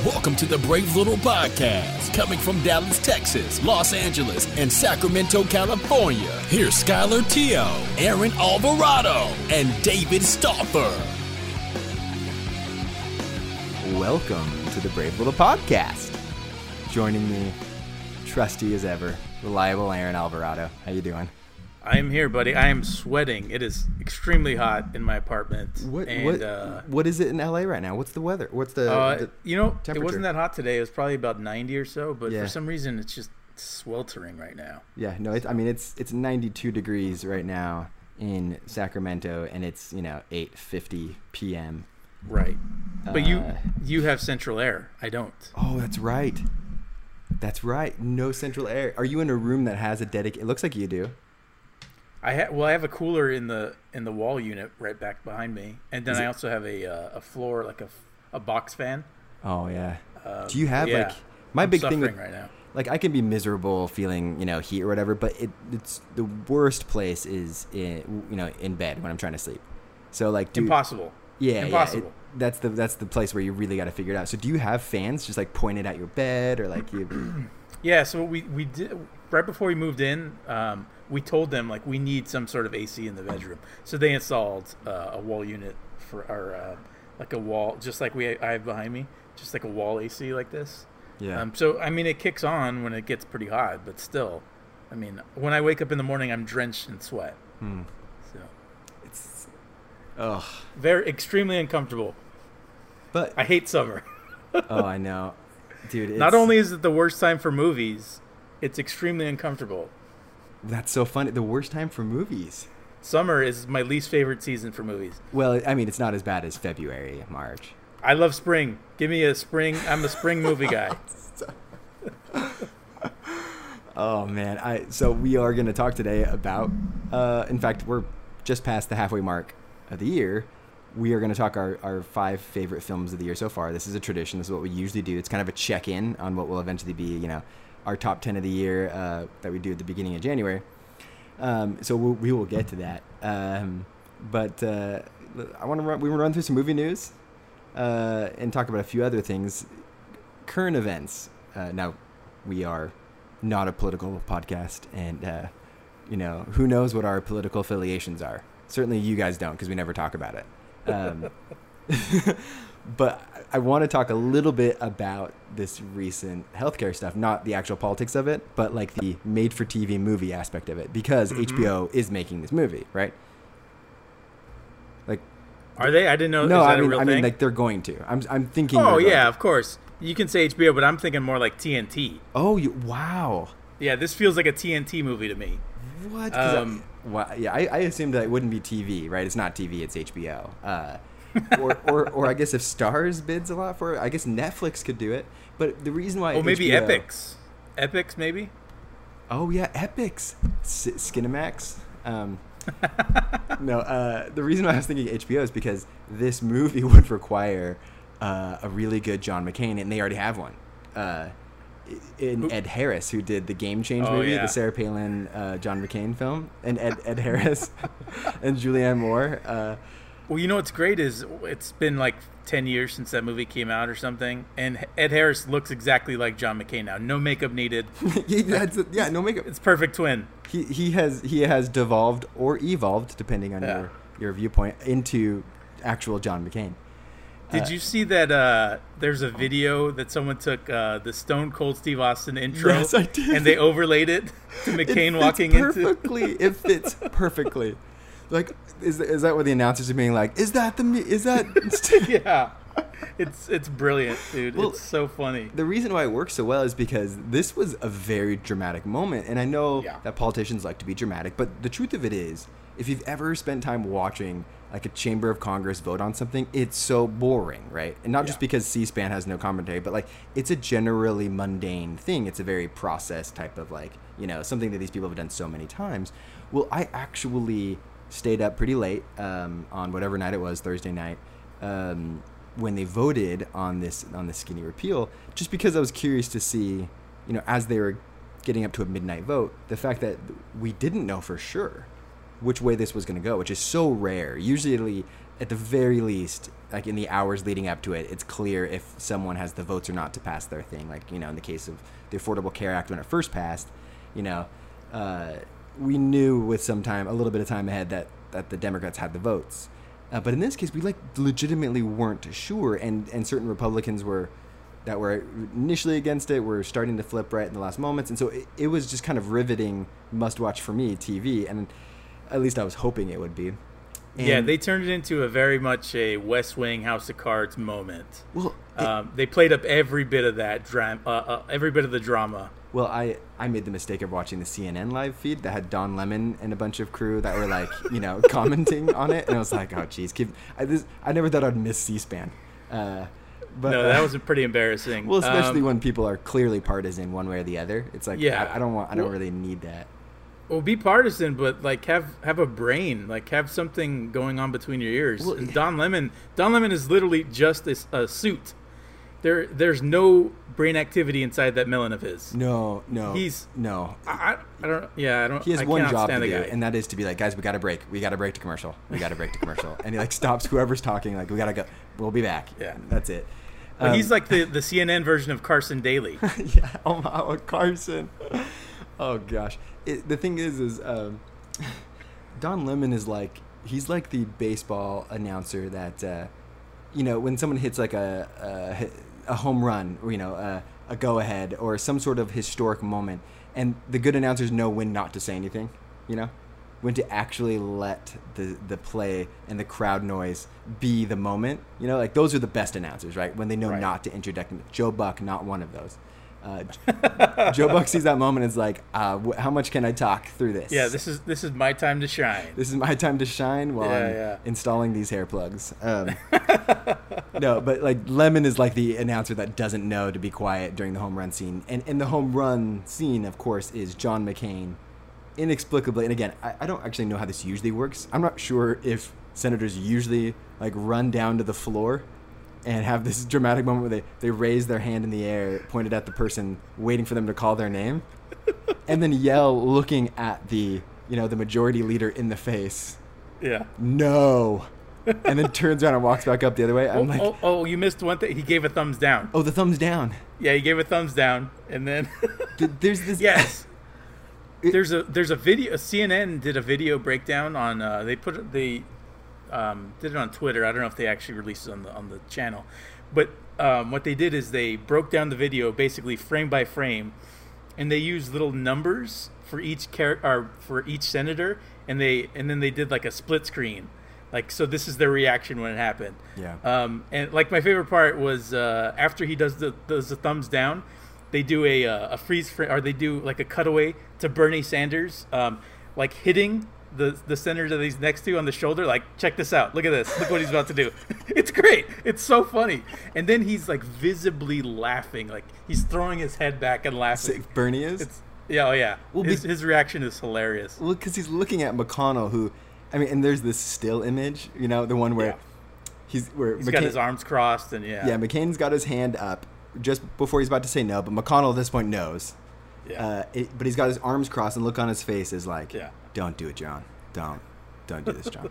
Welcome to the Brave Little Podcast, coming from Dallas, Texas, Los Angeles, and Sacramento, California. Here's Skylar Teo, Aaron Alvarado, and David Stauffer. Welcome to the Brave Little Podcast. Joining me, trusty as ever, reliable Aaron Alvarado. How you doing? I am here, buddy. I am sweating. It is extremely hot in my apartment. What is it in LA right now? What's the weather? What's the temperature? It wasn't that hot today. It was probably about 90 or so, but for some reason it's just sweltering right now. Yeah, no, it's 92 degrees right now in Sacramento, and it's 8:50 p.m. Right, but you have central air. I don't. Oh, that's right. That's right. No central air. Are you in a room that has a dedicated? It looks like you do. I have a cooler in the wall unit right back behind me, and then I also have a floor, like a box fan. Oh yeah. Do you have my I'm big thing with, right now? Like I can be miserable feeling heat or whatever, but it's the worst place is in bed when I'm trying to sleep. So like impossible. Yeah, impossible. That's the place where you really got to figure it out. So do you have fans just like pointed at your bed or like you? Yeah. So we did right before we moved in. We told them like we need some sort of AC in the bedroom, so they installed a wall unit for our like a wall, just like I have behind me, just like a wall AC like this. Yeah. So I mean, it kicks on when it gets pretty hot, but still, I mean, when I wake up in the morning, I'm drenched in sweat. So it's very extremely uncomfortable. But I hate summer. Oh, I know, dude. Not only is it the worst time for movies, it's extremely uncomfortable. That's so funny. The worst time for movies. Summer is my least favorite season for movies. Well, I mean, it's not as bad as February, March. I love spring. Give me a spring. I'm a spring movie guy. Oh, man. So we are going to talk today about, in fact, we're just past the halfway mark of the year. We are going to talk our 5 favorite films of the year so far. This is a tradition. This is what we usually do. It's kind of a check-in on what will eventually be, our top 10 of the year that we do at the beginning of January. So we will get to that. But we want to run through some movie news and talk about a few other things. Current events. Now, we are not a political podcast, and who knows what our political affiliations are. Certainly you guys don't, because we never talk about it. But I want to talk a little bit about this recent healthcare stuff, not the actual politics of it, but like the made-for-TV movie aspect of it, because HBO is making this movie, right? Like, are they? I didn't know. No, is that I mean, a real thing? like they're going to. I'm thinking. Oh yeah, of course. You can say HBO, but I'm thinking more like TNT. Oh, wow. Yeah, this feels like a TNT movie to me. What? I assumed that it wouldn't be TV, right? It's not TV, it's HBO. or I guess if Starz bids a lot for it, I guess Netflix could do it. But the reason why maybe HBO, Epix maybe. Oh yeah, Epix, Skinamax. No, the reason why I was thinking HBO is because this movie would require a really good John McCain, and they already have one. Ed Harris, who did the Game Change movie, the Sarah Palin, John McCain film, and Ed Harris and Julianne Moore. Well, what's great is it's been like 10 years since that movie came out or something, and Ed Harris looks exactly like John McCain now. No makeup needed. No makeup. It's perfect twin. He has devolved or evolved, depending on your viewpoint, into actual John McCain. Did you see that there's a video that someone took the Stone Cold Steve Austin intro? Yes, I did. And they overlaid it to McCain walking perfectly. It fits perfectly. Like, is that what the announcers are being like? Is that? Yeah. It's brilliant, dude. Well, it's so funny. The reason why it works so well is because this was a very dramatic moment. And I know that politicians like to be dramatic, but the truth of it is, if you've ever spent time watching like a Chamber of Congress vote on something, it's so boring, right? And not just because C-SPAN has no commentary, but like it's a generally mundane thing. It's a very processed type of like, something that these people have done so many times. Well, I actually stayed up pretty late on whatever night it was, Thursday night, when they voted on this skinny repeal, just because I was curious to see, as they were getting up to a midnight vote, the fact that we didn't know for sure which way this was going to go, which is so rare. Usually at the very least, like in the hours leading up to it, it's clear if someone has the votes or not to pass their thing. Like, in the case of the Affordable Care Act when it first passed, we knew with a little bit of time ahead that the Democrats had the votes. But in this case, we legitimately weren't sure, and certain Republicans that were initially against it were starting to flip right in the last moments, and so it was just kind of riveting must-watch for me TV, and at least I was hoping it would be. Yeah, they turned it into a very much a West Wing, House of Cards moment. Well, they played up every bit of that drama, every bit of the drama. Well, I made the mistake of watching the CNN live feed that had Don Lemon and a bunch of crew that were commenting on it, and I was like, oh, geez, I never thought I'd miss C-SPAN. But no, that was pretty embarrassing. Well, especially when people are clearly partisan one way or the other. It's like, yeah, I don't really need that. Well, be partisan, but have a brain, have something going on between your ears. Well, and Don Lemon is literally just a suit. There's no brain activity inside that melon of his. No. I don't. Yeah, I don't. He has I one cannot job to stand the do, guy. and that is to be like, guys, we got to break. We got to break to commercial. And he stops whoever's talking. We got to go. We'll be back. Yeah, that's it. But he's like the CNN version of Carson Daly. Yeah, Carson. Oh gosh. The thing is Don Lemon is he's like the baseball announcer that when someone hits a home run or a go ahead or some sort of historic moment, and the good announcers know when not to say anything, when to actually let the play and the crowd noise be the moment. Those are the best announcers, right? When they know not to interject. Joe Buck, not one of those. Joe Buck sees that moment and is like, how much can I talk through this? Yeah, this is my time to shine. This is my time to shine while I'm installing these hair plugs. No, but Lemon is the announcer that doesn't know to be quiet during the home run scene. And the home run scene, of course, is John McCain inexplicably. And again, I don't actually know how this usually works. I'm not sure if senators usually run down to the floor and have this dramatic moment where they raise their hand in the air, pointed at the person, waiting for them to call their name, and then yell, looking at the majority leader in the face. Yeah. No. And then turns around and walks back up the other way. I'm you missed one thing. He gave a thumbs down. Oh, the thumbs down. Yeah, he gave a thumbs down, and then there's this. Yes. There's a video. CNN did a video breakdown on. They did it on Twitter. I don't know if they actually released it on the channel, but what they did is they broke down the video basically frame by frame, and they used little numbers for each for each senator, and then they did a split screen, so this is their reaction when it happened. Yeah. And my favorite part was after he does the thumbs down, they do a freeze frame, or they do a cutaway to Bernie Sanders, hitting the senator that he's next to on the shoulder, check this out, look at this, look what he's about to do. It's great, it's so funny. And then he's visibly laughing, he's throwing his head back and laughing. Bernie is? Oh yeah. Well, his reaction is hilarious. Well, because he's looking at McConnell, who, and there's this still image, the one where he's got his arms crossed, and McCain's got his hand up just before he's about to say no, but McConnell at this point knows. Yeah. But he's got his arms crossed, and look on his face is don't do it, John. Don't do this, John.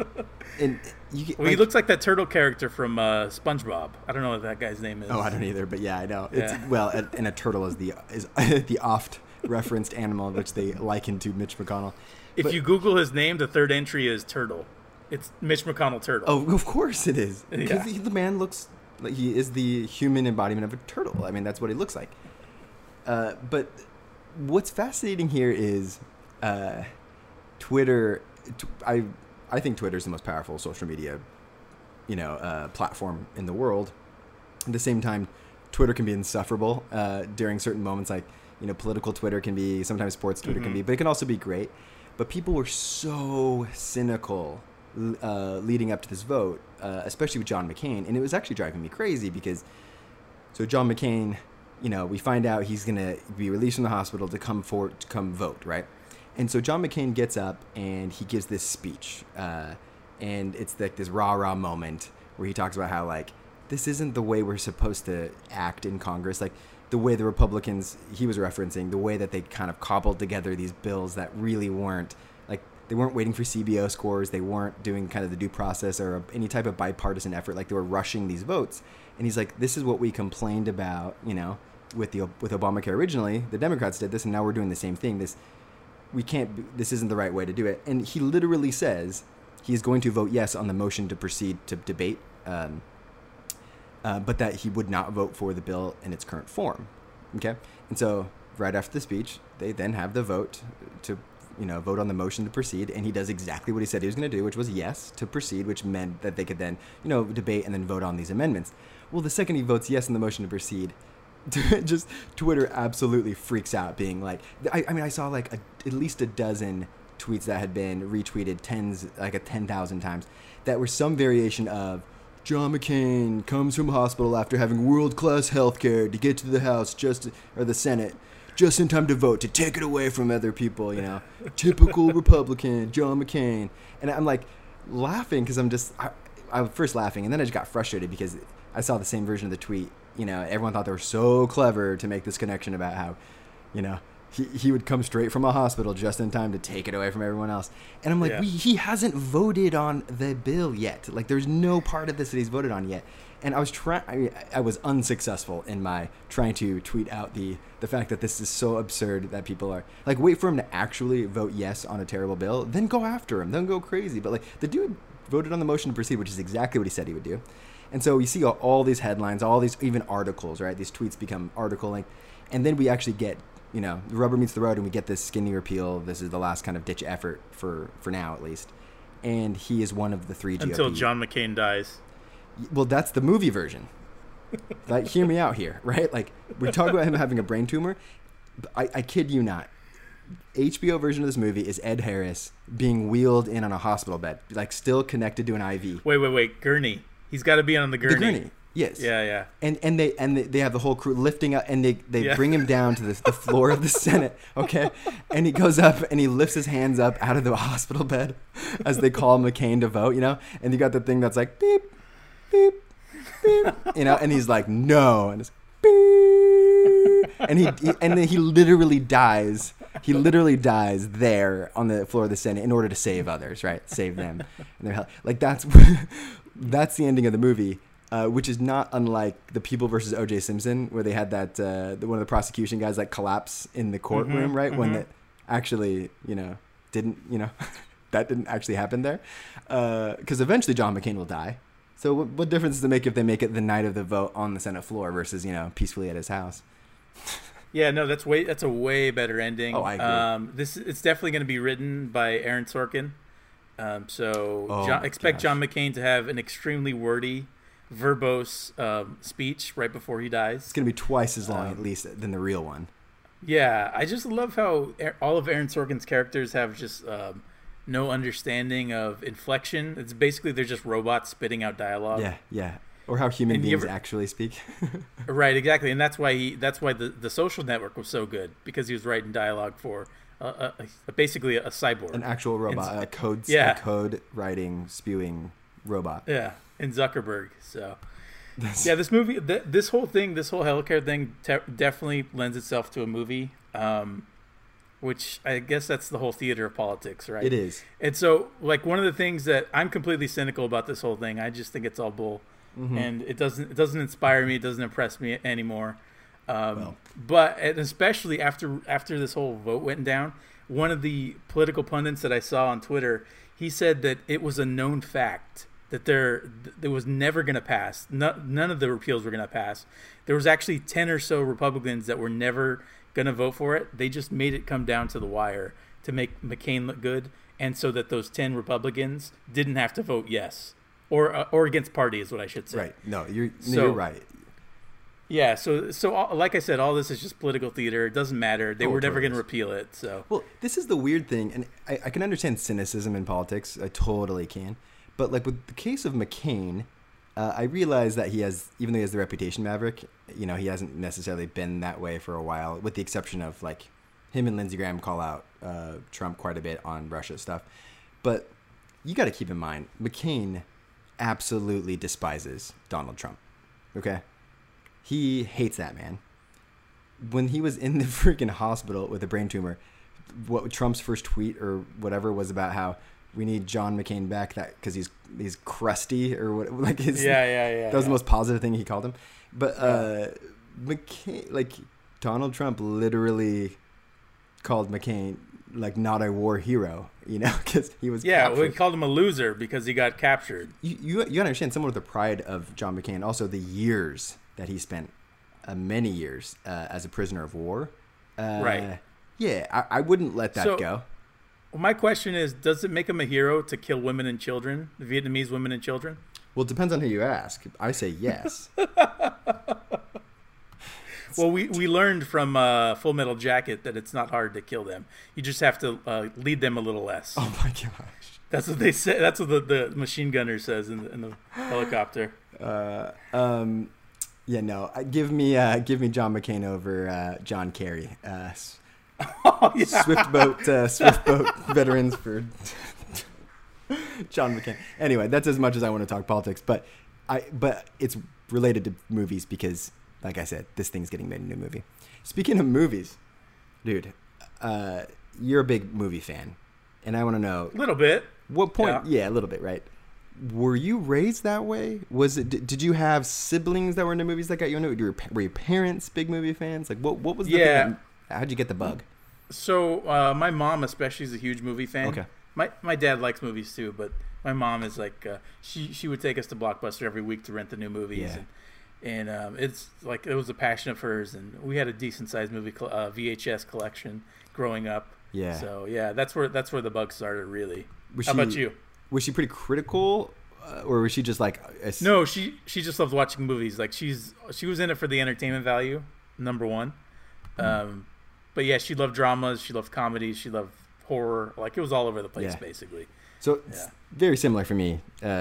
And he looks like that turtle character from SpongeBob. I don't know what that guy's name is. Oh, I don't either, but yeah, I know. Yeah. And a turtle is the oft referenced animal which they liken to Mitch McConnell. If you Google his name, the third entry is turtle. It's Mitch McConnell turtle. Oh, of course it is. Because Yeah. the man looks like he is the human embodiment of a turtle. That's what he looks like. But what's fascinating here is Twitter. I think Twitter is the most powerful social media, platform in the world. At the same time, Twitter can be insufferable during certain moments. Political Twitter can be, sometimes sports Twitter can be, but it can also be great. But people were so cynical leading up to this vote, especially with John McCain, and it was actually driving me crazy because, so John McCain, we find out he's gonna be released from the hospital to come vote, right? And so John McCain gets up and he gives this speech, and it's this rah-rah moment where he talks about how this isn't the way we're supposed to act in Congress, the way the Republicans he was referencing, the way that they kind of cobbled together these bills that really weren't They weren't waiting for CBO scores. They weren't doing kind of the due process or any type of bipartisan effort. Like, they were rushing these votes. And he's like, this is what we complained about, you know, with Obamacare originally. The Democrats did this, and now we're doing the same thing. This isn't the right way to do it. And he literally says he's going to vote yes on the motion to proceed to debate, but that he would not vote for the bill in its current form. Okay? And so right after the speech, they then have the vote to, you know, vote on the motion to proceed, and he does exactly what he said he was going to do, which was yes to proceed, which meant that they could then, you know, debate and then vote on these amendments. Well, the second he votes yes on the motion to proceed, just Twitter absolutely freaks out, being like, I mean, I saw like at least a dozen tweets that had been retweeted 10,000 times that were some variation of, John McCain comes from hospital after having world-class health care to get to the House or the Senate just in time to vote, to take it away from other people, you know. Typical Republican, John McCain. And I'm like laughing because I was first laughing, and then I just got frustrated because I saw the same version of the tweet. You know, everyone thought they were so clever to make this connection about how, you know, he would come straight from a hospital just in time to take it away from everyone else. And I'm like, Yeah. he hasn't voted on the bill yet. Like, there's no part of this that he's voted on yet. And I was unsuccessful in my trying to tweet out the fact that this is so absurd that people are like, wait for him to actually vote yes on a terrible bill, then go after him, then go crazy. But like, the dude voted on the motion to proceed, which is exactly what he said he would do. And so you see all these headlines, all these even articles, right? These tweets become article length, and then we actually get, you know, the rubber meets the road, and we get this skinny repeal. This is the last kind of ditch effort for now, at least. And he is one of the three GOP. Until John McCain dies. Well, that's the movie version. Like, hear me out here, right? Like, we talk about him having a brain tumor. I kid you not. HBO version of this movie is Ed Harris being wheeled in on a hospital bed, like still connected to an IV. Wait, gurney. He's got to be on the gurney. The gurney, yes. Yeah. And they have the whole crew lifting up, and they bring him down to the floor of the Senate, okay? And he goes up and he lifts his hands up out of the hospital bed as they call McCain to vote, you know? And you got the thing that's like beep, beep, beep, you know? And he's like, no, and it's beep, and then he literally dies. He literally dies there on the floor of the Senate in order to save others, right? Save them. And they're like, that's the ending of the movie, which is not unlike the People versus O.J. Simpson, where they had that one of the prosecution guys like collapse in the courtroom, right? When that actually, you know, didn't, you know, that didn't actually happen there, because eventually John McCain will die. So what difference does it make if they make it the night of the vote on the Senate floor versus, you know, peacefully at his house? Yeah, no, that's a way better ending. Oh, I agree. It's definitely going to be written by Aaron Sorkin. Expect John McCain to have an extremely wordy, verbose speech right before he dies. It's going to be twice as long, at least, than the real one. Yeah, I just love how all of Aaron Sorkin's characters have just no understanding of inflection. It's basically they're just robots spitting out dialogue. Yeah. Or how human beings actually speak. Right, exactly, and that's why the Social Network was so good, because he was writing dialogue for basically a cyborg, an actual robot, a code writing, spewing robot. Yeah, in Zuckerberg. So, yeah, this movie, this whole healthcare thing, definitely lends itself to a movie. Which I guess that's the whole theater of politics, right? It is. And so, like, one of the things that I'm completely cynical about this whole thing, I just think it's all bull. Mm-hmm. And it doesn't inspire me. It doesn't impress me anymore. But especially after this whole vote went down, one of the political pundits that I saw on Twitter, he said that it was a known fact that there was never going to pass. None of the repeals were going to pass. There was actually 10 or so Republicans that were never going to vote for it. They just made it come down to the wire to make McCain look good, and so that those 10 Republicans didn't have to vote yes. Or against party is what I should say. Right. No, you're right. Yeah. So like I said, all this is just political theater. It doesn't matter. They were never going to repeal it. So. Well, this is the weird thing, and I can understand cynicism in politics. I totally can. But like with the case of McCain, I realize that he has, even though he has the reputation maverick, you know, he hasn't necessarily been that way for a while, with the exception of like him and Lindsey Graham call out Trump quite a bit on Russia stuff. But you got to keep in mind, McCain absolutely despises Donald Trump. Okay? He hates that man. When he was in the freaking hospital with a brain tumor, what Trump's first tweet or whatever was about how we need John McCain back because he's crusty or what, like his that was the most positive thing he called him. But McCain, like Donald Trump literally called McCain like not a war hero, you know, because he was captured. We called him a loser because he got captured. You understand, someone with the pride of John McCain, also the years that he spent, many years as a prisoner of war. Right. Yeah, I wouldn't let that go. Well, my question is, does it make him a hero to kill women and children, the Vietnamese women and children? Well, it depends on who you ask. I say yes. Well, we learned from Full Metal Jacket that it's not hard to kill them. You just have to lead them a little less. Oh my gosh. That's what they say. That's what the machine gunner says in the helicopter. Yeah, no. Give me John McCain over John Kerry. Swift boat veterans for John McCain. Anyway, that's as much as I want to talk politics, but it's related to movies because, like I said, this thing's getting made into a movie. Speaking of movies, dude, you're a big movie fan, and I want to know a little bit. What point? Yeah, a little bit, right? Were you raised that way? Was it? Did you have siblings that were into movies that got you into it? Were your parents big movie fans? Like, what was the thing? How'd you get the bug? So my mom especially is a huge movie fan. Okay. My dad likes movies too, but my mom is like she would take us to Blockbuster every week to rent the new movies, and it's like it was a passion of hers, and we had a decent sized movie VHS collection growing up. Yeah. So yeah, that's where the bug started really. How about you? Was she pretty critical, or was she just like? No, she just loves watching movies. Like she was in it for the entertainment value, number one. But yeah, she loved dramas, she loved comedies, she loved horror. Like it was all over the place, basically. So it's very similar for me.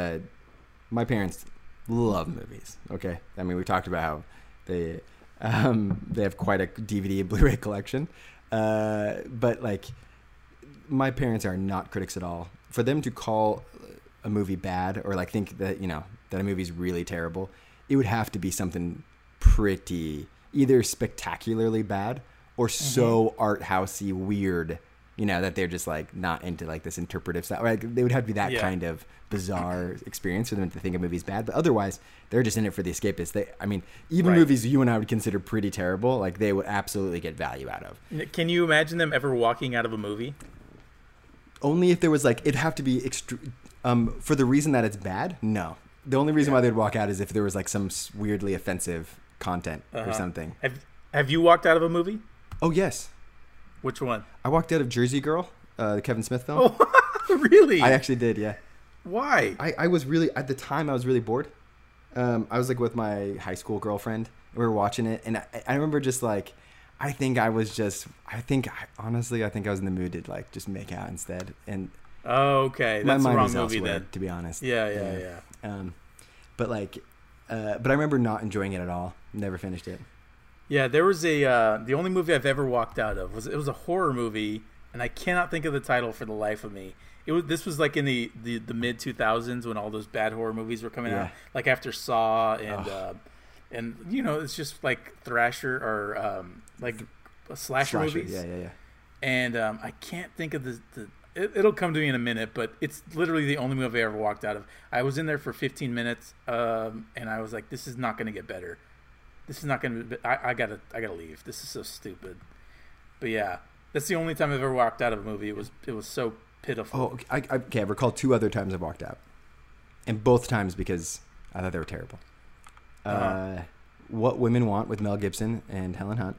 My parents love movies. Okay, I mean we talked about how they have quite a DVD and Blu-ray collection, but like my parents are not critics at all. For them to call a movie bad or like think that that a movie's really terrible, it would have to be something pretty either spectacularly bad or so art housey weird, that they're just like not into like this interpretive stuff. Like they would have to be that kind of bizarre experience for them to think a movie's bad. But otherwise, they're just in it for the escapists. Even movies you and I would consider pretty terrible, like they would absolutely get value out of. Can you imagine them ever walking out of a movie? Only if there was like, it'd have to be for the reason that it's bad. No, the only reason why they'd walk out is if there was like some weirdly offensive content or something. Have you walked out of a movie? Oh yes. Which one? I walked out of Jersey Girl, the Kevin Smith film. Oh, really? I actually did, yeah. Why? I was really, at the time, I was really bored. I was like with my high school girlfriend, and we were watching it, and I remember just like, honestly, I think I was in the mood to like just make out instead. And okay, that's the wrong movie then. To be honest. Yeah. But I remember not enjoying it at all. Never finished it. Yeah, there was the only movie I've ever walked out of was a horror movie, and I cannot think of the title for the life of me. This was like in the mid 2000s when all those bad horror movies were coming out, like after Saw and it's just like thrasher or like slasher movies. Yeah. And I can't think of it'll come to me in a minute, but it's literally the only movie I ever walked out of. I was in there for 15 minutes, and I was like, this is not going to get better. This is not going to. I gotta leave. This is so stupid. But yeah, that's the only time I've ever walked out of a movie. It was so pitiful. Oh, I recall 2 other times I've walked out, and both times because I thought they were terrible. What Women Want with Mel Gibson and Helen Hunt.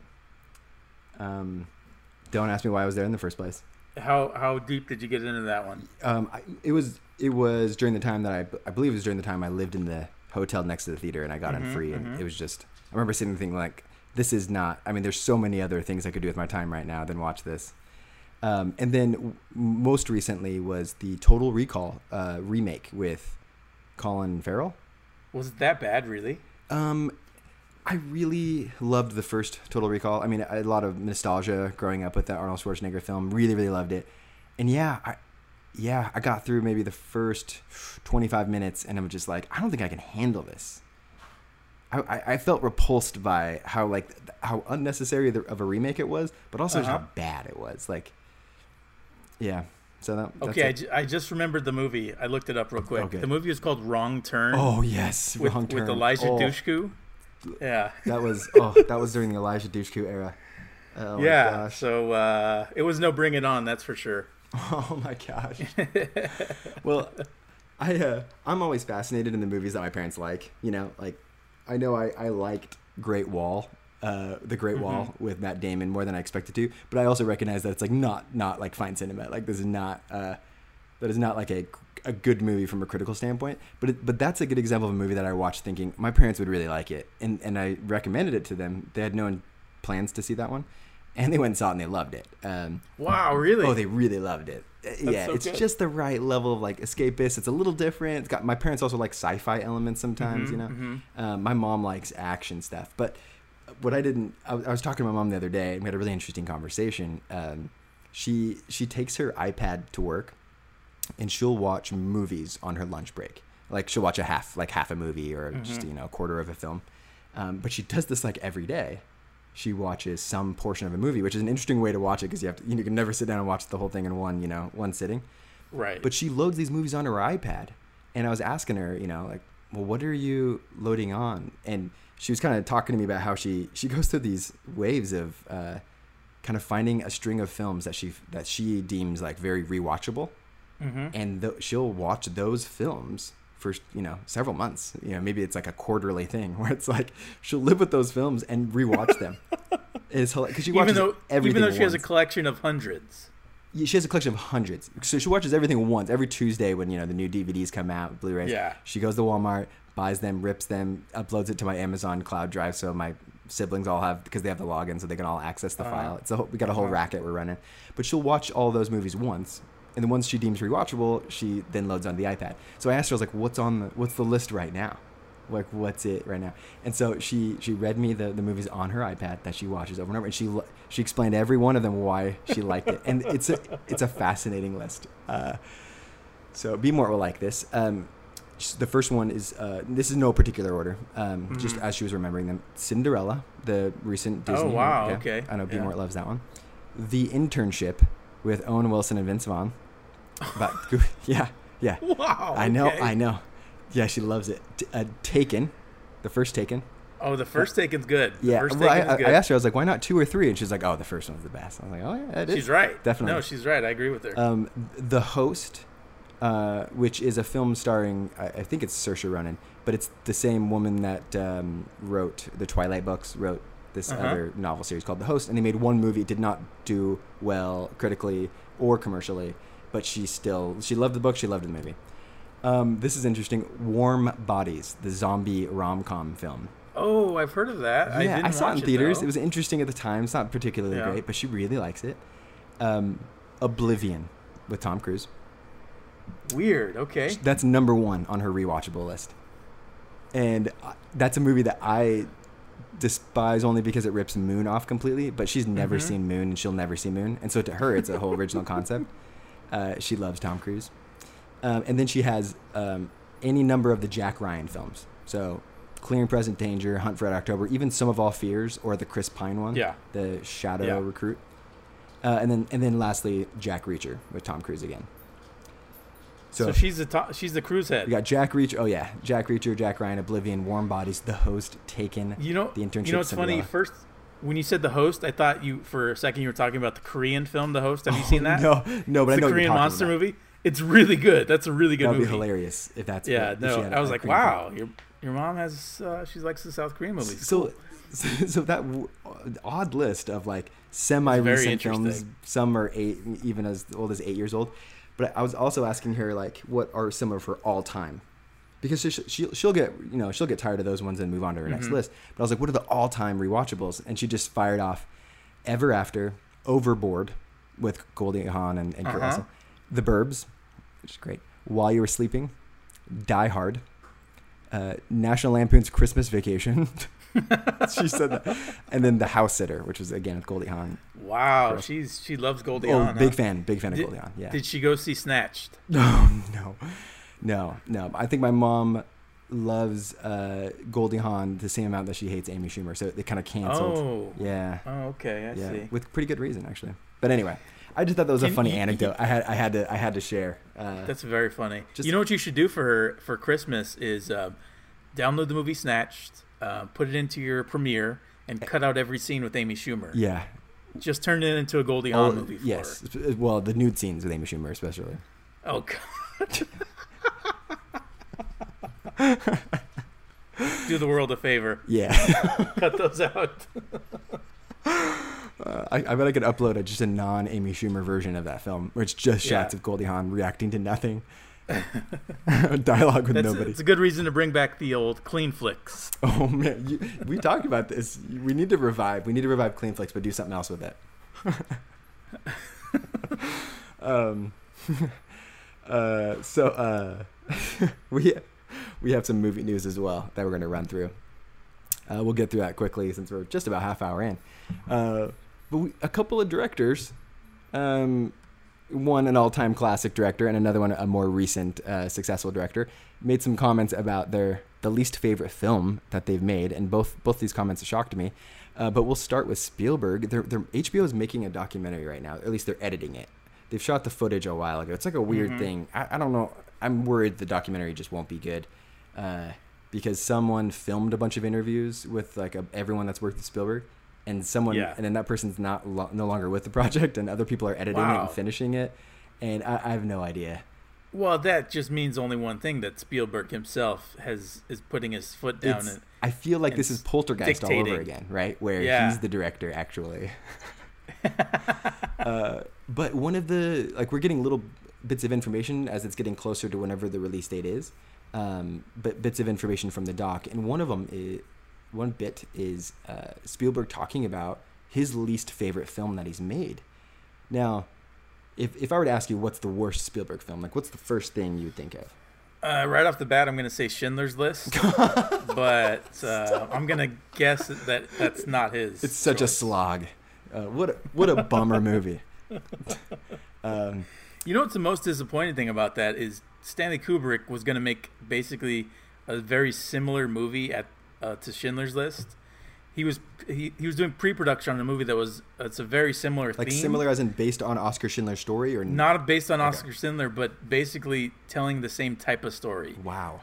Don't ask me why I was there in the first place. How deep did you get into that one? It was during the time that I believe it was during the time I lived in the hotel next to the theater and I got in free, and it was just. I remember sitting and thinking, like, this is not... I mean, there's so many other things I could do with my time right now than watch this. And then most recently was the Total Recall remake with Colin Farrell. Was it that bad, really? I really loved the first Total Recall. I mean, I had a lot of nostalgia growing up with that Arnold Schwarzenegger film. Really, really loved it. And I got through maybe the first 25 minutes and I'm just like, I don't think I can handle this. I felt repulsed by how unnecessary of a remake it was, but also just how bad it was. Like, Yeah. So that's Okay, it. I just remembered the movie. I looked it up real quick. Okay. The movie is called Wrong Turn. Oh yes, with, Wrong Turn. with Elijah Oh, Dushku. Yeah. That was during the Elijah Dushku era. Oh Yeah. my gosh. So it was no Bring It On, that's for sure. Oh my gosh. Well, I'm always fascinated in the movies that my parents like. You know, like I know I liked Great Wall, the Great Wall with Matt Damon more than I expected to, but I also recognize that it's like not like fine cinema. Like this is not that is not like a good movie from a critical standpoint. But that's a good example of a movie that I watched thinking my parents would really like it, and I recommended it to them. They had no plans to see that one. And they went and saw it and they loved it. Wow, really? Oh, they really loved it. Yeah, so it's good. just the right level of like escapist. It's a little different. It's got my parents also like sci-fi elements sometimes, you know. My mom likes action stuff, but what I was talking to my mom the other day and we had a really interesting conversation. She takes her iPad to work and she'll watch movies on her lunch break. Like she'll watch half a movie or just, you know, a quarter of a film. But she does this like every day. She watches some portion of a movie, which is an interesting way to watch it because you can never sit down and watch the whole thing in one sitting. Right. But she loads these movies on her iPad, and I was asking her, you know, like, well, what are you loading on? And she was kind of talking to me about how she goes through these waves of kind of finding a string of films that she deems like very rewatchable, and she'll watch those films for, you know, several months. You know, maybe it's like a quarterly thing where it's like she'll live with those films and rewatch them. It's hilarious because she watches everything. Even though she has a once. collection of hundreds. Yeah, she has a collection of hundreds. So she watches everything once. Every Tuesday when, you know, the new DVDs come out, Blu-rays. Yeah. She goes to Walmart, buys them, rips them, uploads it to my Amazon cloud drive so my siblings all have, because they have the login so they can all access the file. We got a whole racket we're running. But she'll watch all those movies once. And the ones she deems rewatchable, she then loads on the iPad. So I asked her, I was like, what's the list right now? Like, what's it right now? And so she read me the movies on her iPad that she watches over and over. And she explained every one of them why she liked it. And it's a fascinating list. So Be More will like this. The first one is, this is no particular order, just as she was remembering them. Cinderella, the recent Disney. Oh, wow, yeah, okay. I know B. Mort loves that one. The Internship with Owen Wilson and Vince Vaughn. Yeah. Wow. I know. Okay. Yeah, she loves it. Taken, the first Taken. Oh, the first Taken's good. Yeah, The first well, Taken's good. I asked her, I was like, why not 2 or 3? And she's like, oh, the first one's the best. I was like, oh, yeah, it is. She's right. Definitely. No, she's right. I agree with her. The Host, which is a film starring, I think it's Saoirse Ronan, but it's the same woman that wrote the Twilight books, wrote this other novel series called The Host, and they made one movie. It did not do well critically or commercially, but she loved the book, she loved the movie. This is interesting. Warm Bodies, the zombie rom-com film. Oh, I've heard of that. Yeah, I saw it in theaters. Though. It was interesting at the time. It's not particularly great, but she really likes it. Oblivion with Tom Cruise. Weird. Okay. That's number 1 on her rewatchable list. And that's a movie that I despise only because it rips Moon off completely, but she's never seen Moon and she'll never see Moon. And so to her, it's a whole original concept. She loves Tom Cruise. And then she has any number of the Jack Ryan films. So Clear and Present Danger, Hunt for Red October, even Some of All Fears, or the Chris Pine one, the Shadow Recruit. And then lastly, Jack Reacher with Tom Cruise again. So she's the cruise head. We got Jack Reacher. Oh yeah, Jack Reacher, Jack Ryan, Oblivion, Warm Bodies, The Host, Taken. The Internship. You know what's funny? First, when you said The Host, I thought for a second you were talking about the Korean film The Host. Have you seen that? No, but it's I know the what Korean you're talking monster about. movie. It's really good. That's a really good movie. That would be hilarious if that's. Yeah, if no, she had I was a like, Korean wow, film. your mom has she likes the South Korean movies. So that odd list of like semi-recent films. Some are even as old as 8 years old. But I was also asking her like, what are some of her all time? Because she'll get tired of those ones and move on to her next list. But I was like, what are the all time rewatchables? And she just fired off Ever After, Overboard with Goldie Hawn and Kurt Russell, The Burbs, which is great, While You Were Sleeping, Die Hard, National Lampoon's Christmas Vacation. She said that, and then The House Sitter, which was again with Goldie Hawn. Wow, she loves Goldie Hawn. Big fan of Goldie Hawn. Yeah. Did she go see Snatched? No. I think my mom loves Goldie Hawn the same amount that she hates Amy Schumer, so they kind of canceled. Oh. Yeah. Oh, okay. I see. With pretty good reason actually. But anyway, I just thought that was a funny you- anecdote. I had to share. That's very funny. Just- You know what you should do for her for Christmas is download the movie Snatched, put it into your Premiere, and cut out every scene with Amy Schumer. Yeah. Just turn it into a Goldie Hawn movie for yes. her. Well, the nude scenes with Amy Schumer, especially. Oh, God. Do the world a favor. Yeah. Cut those out. I bet I could upload just a non-Amy Schumer version of that film, where it's just shots of Goldie Hawn reacting to nothing. Dialogue with nobody. It's a good reason to bring back the old clean flicks. Oh man, we talked about this. We need to revive Clean Flicks, but do something else with it. We have some movie news as well that we're going to run through. We'll get through that quickly since we're just about half hour in. But a couple of directors, one an all-time classic director and another one a more recent successful director, made some comments about the least favorite film that they've made, and both these comments shocked me. But we'll start with Spielberg. HBO is making a documentary right now. At least they're editing it. They've shot the footage a while ago. It's like a weird thing. I don't know. I'm worried the documentary just won't be good. Because someone filmed a bunch of interviews with like everyone that's worked with Spielberg, and and then that person's no longer with the project, and other people are editing it and finishing it, and I have no idea. Well, that just means only one thing, that Spielberg himself is putting his foot down. I feel like this is Poltergeist all over again, right? Where he's the director actually. But one of the we're getting little bits of information as it's getting closer to whenever the release date is. But bits of information from the doc, and one bit is Spielberg talking about his least favorite film that he's made. Now, if I were to ask you what's the worst Spielberg film, what's the first thing you would think of? Right off the bat, I'm going to say Schindler's List, but I'm going to guess that that's not his. It's such a slog. What a bummer movie. You know what's the most disappointing thing about that is Stanley Kubrick was going to make basically a very similar movie to Schindler's List. He was doing pre-production on a movie that it's a very similar theme. Similar as in based on Oskar Schindler's story, or not based on Oskar Schindler, but basically telling the same type of story. Wow.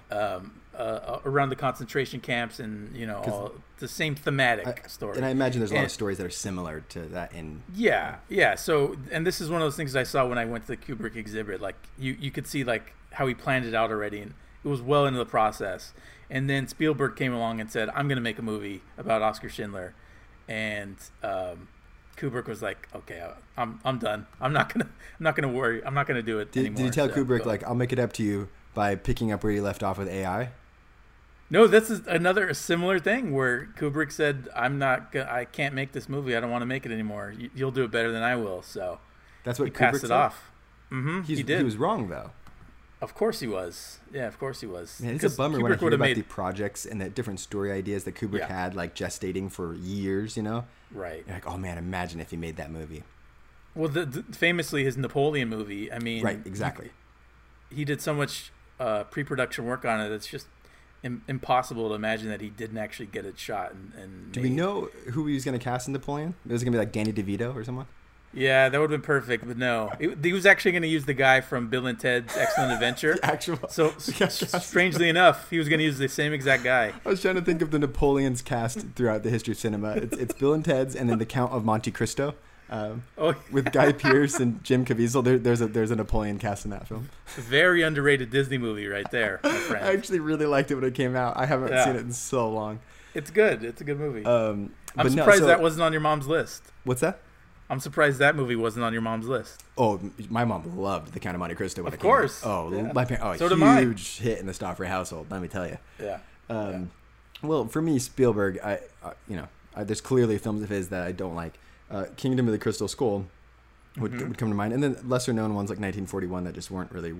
Around the concentration camps and all the same thematic story. And I imagine there's a lot of stories that are similar to that. Yeah. So, and this is one of those things I saw when I went to the Kubrick exhibit. You could see how he planned it out already, and it was well into the process. And then Spielberg came along and said, "I'm going to make a movie about Oskar Schindler," and Kubrick was like, "Okay, I'm done. I'm not gonna worry. I'm not gonna do it anymore." Did you tell Kubrick I'll make it up to you by picking up where you left off with AI? No, this is another similar thing where Kubrick said, I can't make this movie. I don't want to make it anymore. You'll do it better than I will." So that's what he Kubrick passed said? it off. Mm-hmm. He did. He was wrong though. Of course he was. Yeah, of course he was. Man, it's a bummer when I hear about the projects and the different story ideas that Kubrick had gestating for years, Right. You're like, oh man, imagine if he made that movie. Well, famously his Napoleon movie, I mean... Right, exactly. He did so much pre-production work on it, it's just impossible to imagine that he didn't actually get it shot and Do we know who he was going to cast in Napoleon? Was it going to be Danny DeVito or someone? Yeah, that would have been perfect, but no. He was actually going to use the guy from Bill and Ted's Excellent Adventure. So, strangely enough, he was going to use the same exact guy. I was trying to think of the Napoleons cast throughout the history of cinema. It's Bill and Ted's, and then the Count of Monte Cristo. With Guy Pearce and Jim Caviezel. There's a Napoleon cast in that film. Very underrated Disney movie right there, my friend. I actually really liked it when it came out. I haven't seen it in so long. It's good. It's a good movie. I'm surprised that wasn't on your mom's list. What's that? I'm surprised that movie wasn't on your mom's list. Oh, my mom loved The Count of Monte Cristo when it came out. Of course. Oh, my parents. So huge hit in the Stauffer household. Let me tell you. Yeah. Well, for me, Spielberg, there's clearly films of his that I don't like. Kingdom of the Crystal Skull would come to mind, and then lesser known ones like 1941 that just weren't really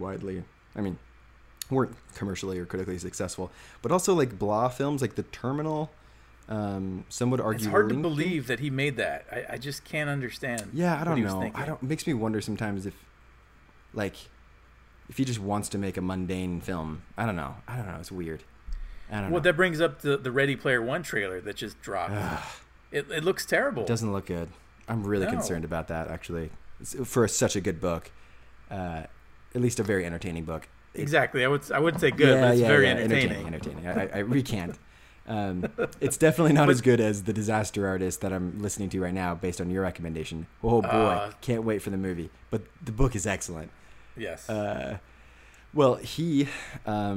weren't commercially or critically successful. But also Blah films like The Terminal. Some would argue it's hard to believe that he made that. I just can't understand. Yeah, I don't know. It makes me wonder sometimes if he just wants to make a mundane film. I don't know. It's weird. Well, that brings up the Ready Player One trailer that just dropped. It looks terrible. It doesn't look good. I'm really concerned about that, actually. for such a good book, at least a very entertaining book. Exactly. I wouldn't say good, but it's very entertaining. Entertaining. I recant. It's definitely not as good as The Disaster Artist that I'm listening to right now, based on your recommendation. Oh boy, can't wait for the movie. But the book is excellent. Yes. Well, I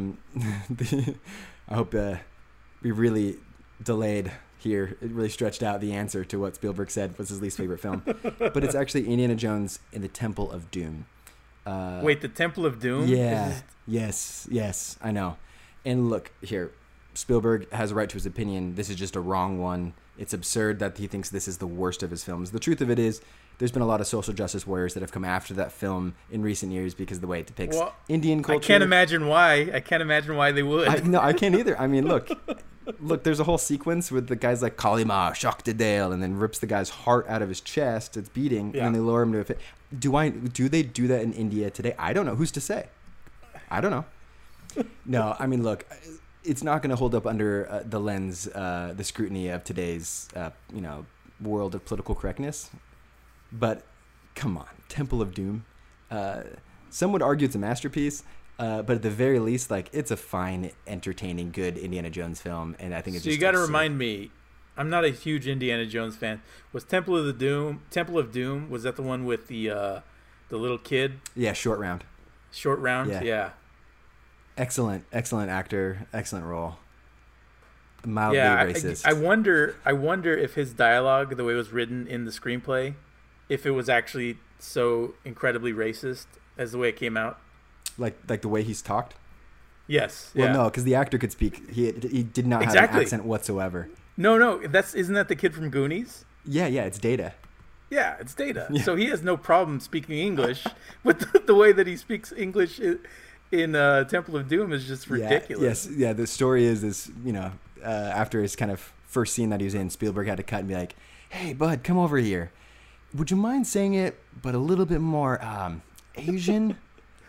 hope we really delayed here. It really stretched out the answer to what Spielberg said was his least favorite film. But it's actually Indiana Jones and the Temple of Doom. Wait, the Temple of Doom? Yeah. Yes, I know. And look, here, Spielberg has a right to his opinion. This is just a wrong one. It's absurd that he thinks this is the worst of his films. The truth of it is, there's been a lot of social justice warriors that have come after that film in recent years because of the way it depicts Indian culture. I can't imagine why they would. No, I can't either. I mean, look, there's a whole sequence with the guys like Kalima, Shakti Dale, and then rips the guy's heart out of his chest. It's beating, and then they lower him to a pit. Do they do that in India today? I don't know. Who's to say? I don't know. No, I mean, look, it's not going to hold up under the lens, the scrutiny of today's, world of political correctness. But come on, Temple of Doom. Some would argue it's a masterpiece, but at the very least, like, it's a fine, entertaining, good Indiana Jones film, and I think it's. So you got to remind me, I'm not a huge Indiana Jones fan. Was Temple of Doom? Was that the one with the little kid? Yeah, Short Round. Short Round. Yeah. Excellent actor, excellent role. Mildly racist. I wonder if his dialogue, the way it was written in the screenplay, if it was actually so incredibly racist as the way it came out. Like the way he's talked? Yes. Well, no, because the actor could speak. He did not have an accent whatsoever. No. Isn't that the kid from Goonies? Yeah, it's Data. Yeah, it's Data. Yeah. So he has no problem speaking English, but the way that he speaks English in Temple of Doom is just ridiculous. Yeah. The story is after his kind of first scene that he was in, Spielberg had to cut and be like, "Hey, bud, come over here. Would you mind saying it, but a little bit more Asian?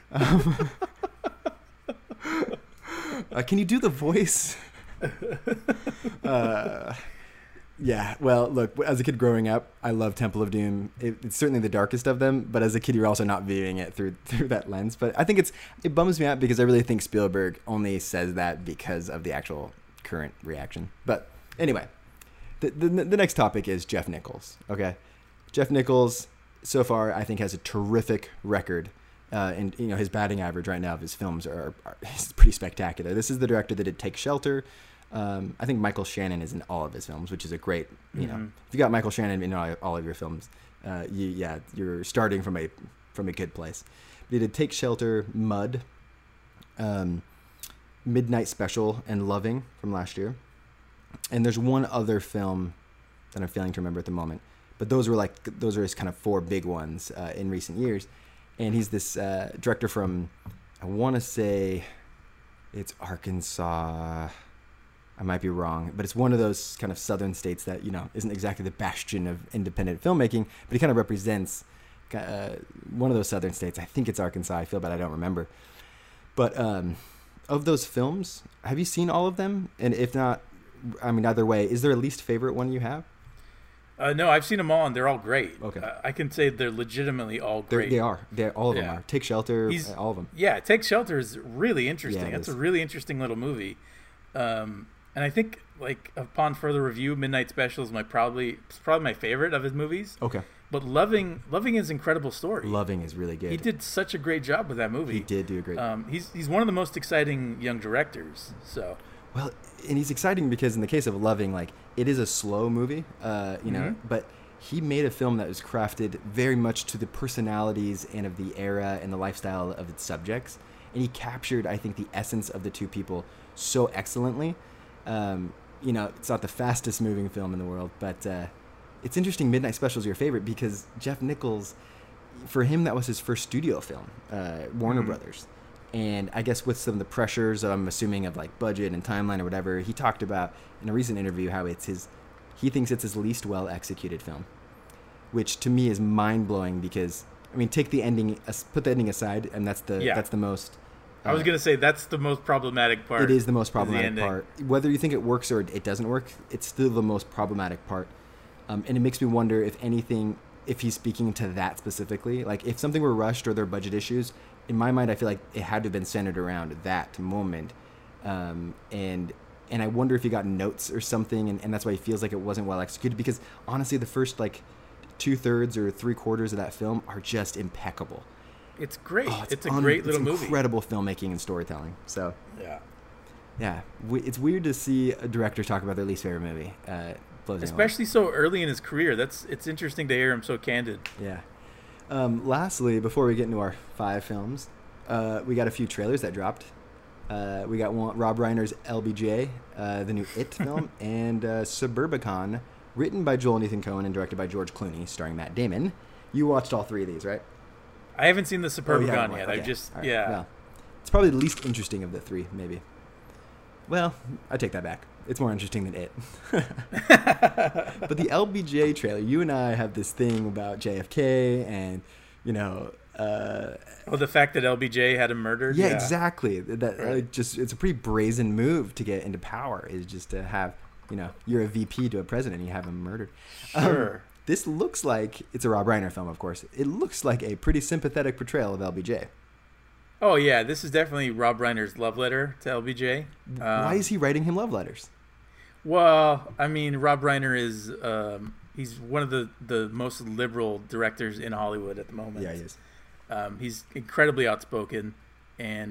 Can you do the voice?" Yeah, well, look, as a kid growing up, I love Temple of Doom. It's certainly the darkest of them, but as a kid, you're also not viewing it through that lens. But I think it bums me out because I really think Spielberg only says that because of the actual current reaction. But anyway, the next topic is Jeff Nichols, okay? Jeff Nichols, so far, I think has a terrific record. And his batting average right now of his films are pretty spectacular. This is the director that did Take Shelter. I think Michael Shannon is in all of his films, which is a great, if you got Michael Shannon in all of your films, you're starting from a good place. He did Take Shelter, Mud, Midnight Special, and Loving from last year. And there's one other film that I'm failing to remember at the moment, but those are his kind of four big ones in recent years. And he's this director from, I want to say it's Arkansas. I might be wrong, but it's one of those kind of southern states that, isn't exactly the bastion of independent filmmaking, but he kind of represents one of those southern states. I think it's Arkansas. I feel bad I don't remember. But of those films, have you seen all of them? And if not, I mean, either way, is there a least favorite one you have? No, I've seen them all, and they're all great. Okay. I can say they're legitimately all great. They are. All of them are. Take Shelter, all of them. Yeah, Take Shelter is really interesting. That's a really interesting little movie. And I think, like, upon further review, Midnight Special is probably my favorite of his movies. Okay. But Loving is an incredible story. Loving is really good. He did such a great job with that movie. He did do a great. He's one of the most exciting young directors. So. Well, and he's exciting because in the case of Loving, like, it is a slow movie, but he made a film that was crafted very much to the personalities and of the era and the lifestyle of its subjects, and he captured, I think, the essence of the two people so excellently. It's not the fastest moving film in the world, but it's interesting Midnight Special is your favorite because Jeff Nichols, for him, that was his first studio film, Warner Brothers. And I guess with some of the pressures, I'm assuming, of like budget and timeline or whatever, he talked about in a recent interview how he thinks it's his least well executed film, which to me is mind blowing because, I mean, take the ending, put the ending aside, and that's the most. I was gonna say that's the most problematic part. It is the most problematic part. Whether you think it works or it doesn't work, it's still the most problematic part. And it makes me wonder if anything, if he's speaking to that specifically. Like, if something were rushed or there are budget issues, in my mind, I feel like it had to have been centered around that moment. And I wonder if he got notes or something, and that's why he feels like it wasn't well executed. Because honestly, the first like 2/3 or 3/4 of that film are just impeccable. It's great. It's a great little movie. Incredible filmmaking and storytelling. So yeah, it's weird to see a director talk about their least favorite movie. Especially so early in his career. It's interesting to hear him so candid. Yeah. Lastly, before we get into our 5 films, we got a few trailers that dropped. We got Rob Reiner's LBJ, the new It film, and Suburbicon, written by Joel and Ethan Coen and directed by George Clooney, starring Matt Damon. You watched all 3 of these, right? I haven't seen the Suburbicon yet. Okay. I've just right. Well, it's probably the least interesting of the 3, maybe. Well, I take that back. It's more interesting than It. But the LBJ trailer, you and I have this thing about JFK and, the fact that LBJ had him murdered? Yeah, exactly. That Right. it's a pretty brazen move to get into power, is just to have, you're a VP to a president and you have him murdered. Sure. This looks like, it's a Rob Reiner film, of course. It looks like a pretty sympathetic portrayal of LBJ. Oh, yeah. This is definitely Rob Reiner's love letter to LBJ. Why is he writing him love letters? Well, I mean, Rob Reiner is he's one of the most liberal directors in Hollywood at the moment. Yeah, he is. He's incredibly outspoken, and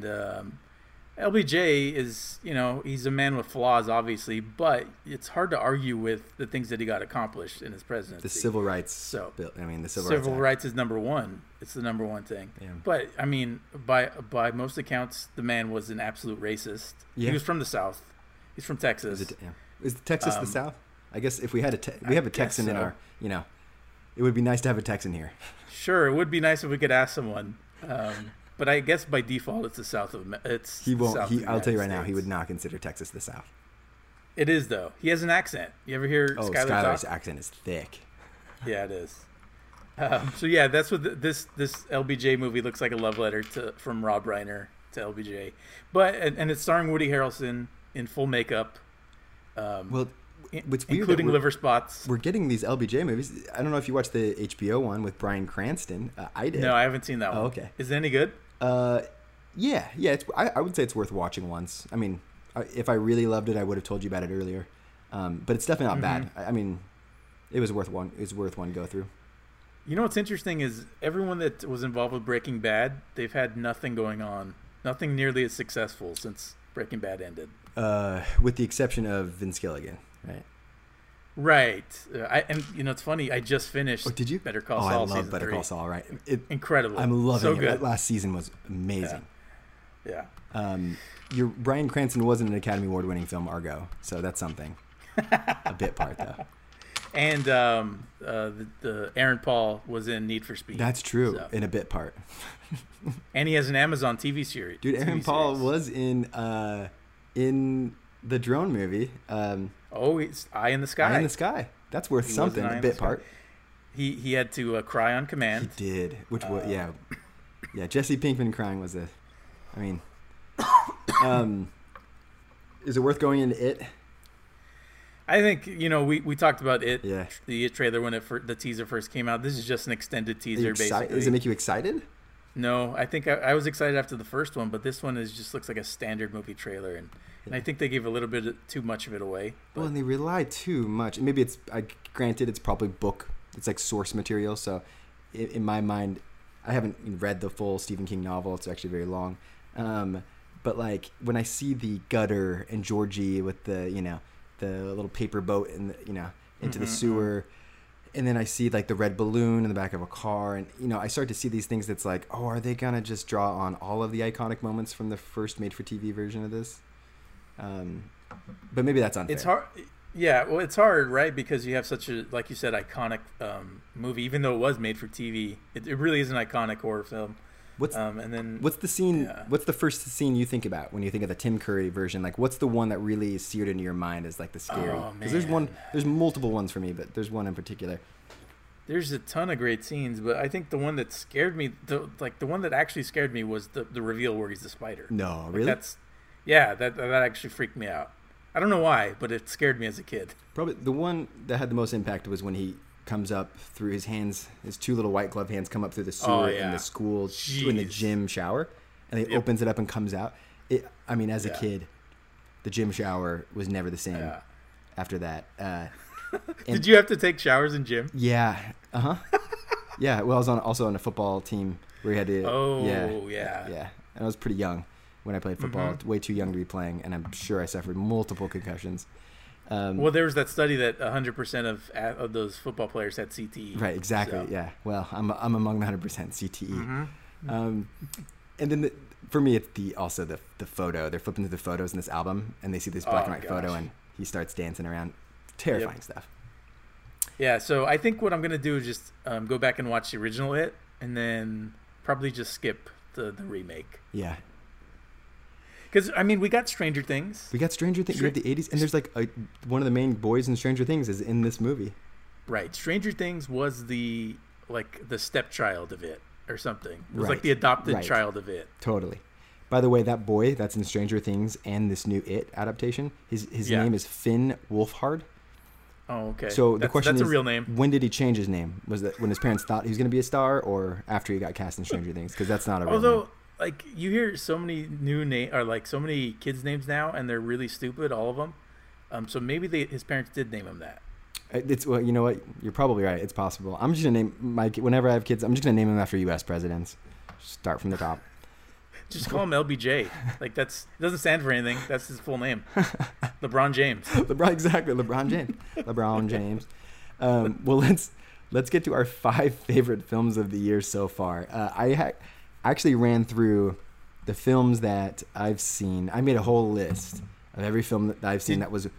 LBJ is, he's a man with flaws, obviously, but it's hard to argue with the things that he got accomplished in his presidency. The civil rights bill. I mean, the civil rights is number one. It's the number one thing. Yeah. But I mean, by most accounts, the man was an absolute racist. Yeah. He was from the South. He's from Texas. Is Texas the South? I guess if we had we have a Texan in our, it would be nice to have a Texan here. Sure, it would be nice if we could ask someone. But I guess by default, it's the South of it's. He won't. I'll tell you right States. now, he would not consider Texas the South. It is though. He has an accent. You ever hear Skylar's talk? accent is thick. Yeah, it is. So yeah, that's what this LBJ movie looks like, a love letter from Rob Reiner to LBJ, but and it's starring Woody Harrelson in full makeup. Well, what's weird, including liver spots. We're getting these LBJ movies. I don't know if you watched the HBO one with Bryan Cranston. I did. No, I haven't seen that one. Oh, okay. Is it any good? Yeah. I would say it's worth watching once. I mean, if I really loved it, I would have told you about it earlier. But it's definitely not bad. I mean, it was worth one. It was worth one go through. You know what's interesting is everyone that was involved with Breaking Bad, they've had nothing going on, nothing nearly as successful since Breaking Bad ended. With the exception of Vince Gilligan, right? Right. And it's funny. I just finished. Oh, did you? Better Call Saul. I love season Better 3. Call Saul. Right. Incredible. I'm loving so it. Good. That last season was amazing. Yeah. Your Bryan Cranston wasn't an Academy Award-winning film, Argo, so that's something. A bit part though. And the Aaron Paul was in Need for Speed. That's true. So. In a bit part. And he has an Amazon TV series. Dude, Aaron Paul was in the drone movie. It's Eye in the Sky. Eye in the Sky. That's worth something. A bit part. He had to cry on command. He did. Which was yeah. Jesse Pinkman crying was I mean, is it worth going into It? I think we talked about It. Yeah. The It trailer when the teaser first came out. This is just an extended teaser, basically. Does it make you excited? No, I think I was excited after the first one, but this one just looks like a standard movie trailer, and I think they gave a little bit too much of it away. Well, and they rely too much. And maybe it's granted it's probably book. It's like source material. So, in my mind, I haven't read the full Stephen King novel. It's actually very long. But like when I see the gutter and Georgie with the little paper boat and into the sewer. And then I see like the red balloon in the back of a car, and I start to see these things that's like, oh, are they gonna just draw on all of the iconic moments from the first made-for-TV version of this? But maybe that's unfair. It's hard. Yeah, well, it's hard, right? Because you have such a, like you said, iconic movie. Even though it was made for TV, it really is an iconic horror film. What's the scene? Yeah. What's the first scene you think about when you think of the Tim Curry version? Like, what's the one that really is seared into your mind as like the scary? Because there's multiple ones for me, but there's one in particular. There's a ton of great scenes, but I think the one that scared me, the one that actually scared me was the reveal where he's the spider. No, really? That actually freaked me out. I don't know why, but it scared me as a kid. Probably the one that had the most impact was when he comes up through his hands. His two little white glove hands come up through the sewer in the school, in the gym shower, and he opens it up and comes out. As a kid, the gym shower was never the same after that. Did you have to take showers in gym? Yeah. Yeah. Well, I was also on a football team where you had to. Oh, yeah. And I was pretty young when I played football. Way too young to be playing, and I'm sure I suffered multiple concussions. Well, there was that study that 100% of those football players had CTE. Right. Exactly. So. Yeah. Well, I'm among the 100% CTE. And then for me, it's also the photo. They're flipping through the photos in this album, and they see this black and white photo, and he starts dancing around. Terrifying stuff. Yeah, so I think what I'm going to do is just go back and watch the original It, and then probably just skip the remake. Yeah. Because, we got Stranger Things. We got Stranger Things. We got the 80s, and there's one of the main boys in Stranger Things is in this movie. Right. Stranger Things was the stepchild of It or something. It was like the adopted child of It. Totally. By the way, that boy that's in Stranger Things and this new It adaptation, his name is Finn Wolfhard. Oh, okay. So the question is, that's a real name. When did he change his name? Was that when his parents thought he was going to be a star, or after he got cast in Stranger Things? Because that's not a real name. You hear so many so many kids' names now, and they're really stupid, all of them. So maybe his parents did name him that. Well, you know what? You're probably right. It's possible. I'm just gonna name whenever I have kids, I'm just gonna name them after U.S. presidents. Start from the top. Just call him LBJ. It doesn't stand for anything. That's his full name. LeBron James. Exactly. LeBron James. LeBron James. Well, let's get to our 5 favorite films of the year so far. I actually ran through the films that I've seen. I made a whole list of every film that I've seen that was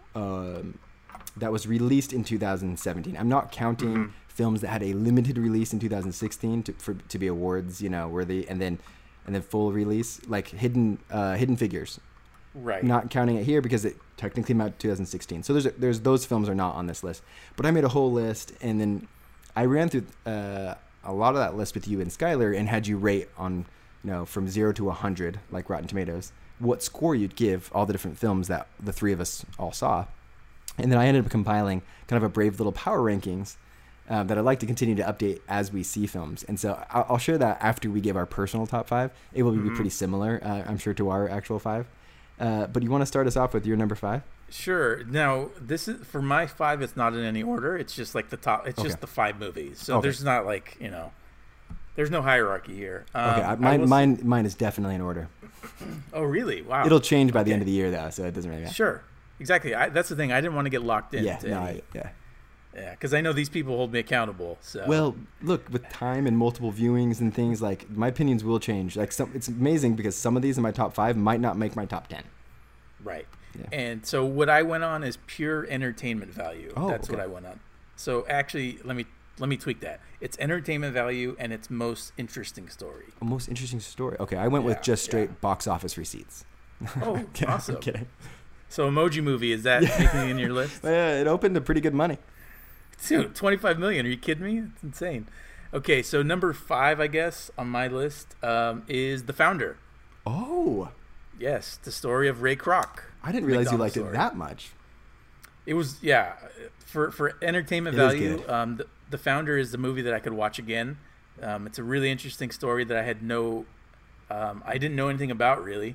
released in 2017. I'm not counting films that had a limited release in 2016 to be awards, worthy, and then full release, like Hidden Figures. Right. Not counting it here because it technically came out in 2016. So there's those films are not on this list. But I made a whole list, and then I ran through a lot of that list with you and Skylar, and had you rate on, from 0 to 100, like Rotten Tomatoes, what score you'd give all the different films that the three of us all saw. And then I ended up compiling kind of a brave little power rankings that I'd like to continue to update as we see films. And so I'll share that after we give our personal top 5. It will be pretty similar, I'm sure, to our actual 5. But you want to start us off with your number 5? Sure. Now, this is for my 5. It's not in any order. It's just like the top. It's just the 5 movies. So there's not there's no hierarchy here. Okay, mine is definitely in order. Oh, really? Wow. It'll change by the end of the year, though, so it doesn't really matter. Sure. Exactly. That's the thing. I didn't want to get locked in. Yeah, because I know these people hold me accountable. So. Well, look, with time and multiple viewings and things, my opinions will change. It's amazing because some of these in my top 5 might not make my top 10. Right. Yeah. And so what I went on is pure entertainment value. Oh, That's what I went on. So actually, let me tweak that. It's entertainment value and its most interesting story. Most interesting story. Okay, I went with just straight box office receipts. Oh, awesome. I'm kidding. So Emoji Movie, is that making it in your list? Yeah, it opened to pretty good money. Dude, $25 million. Are you kidding me? It's insane. Okay, so number 5, I guess, on my list is The Founder. Oh. Yes, the story of Ray Kroc. I didn't realize you liked it that much. It was, for entertainment value, The Founder is the movie that I could watch again. It's a really interesting story that I had I didn't know anything about, really.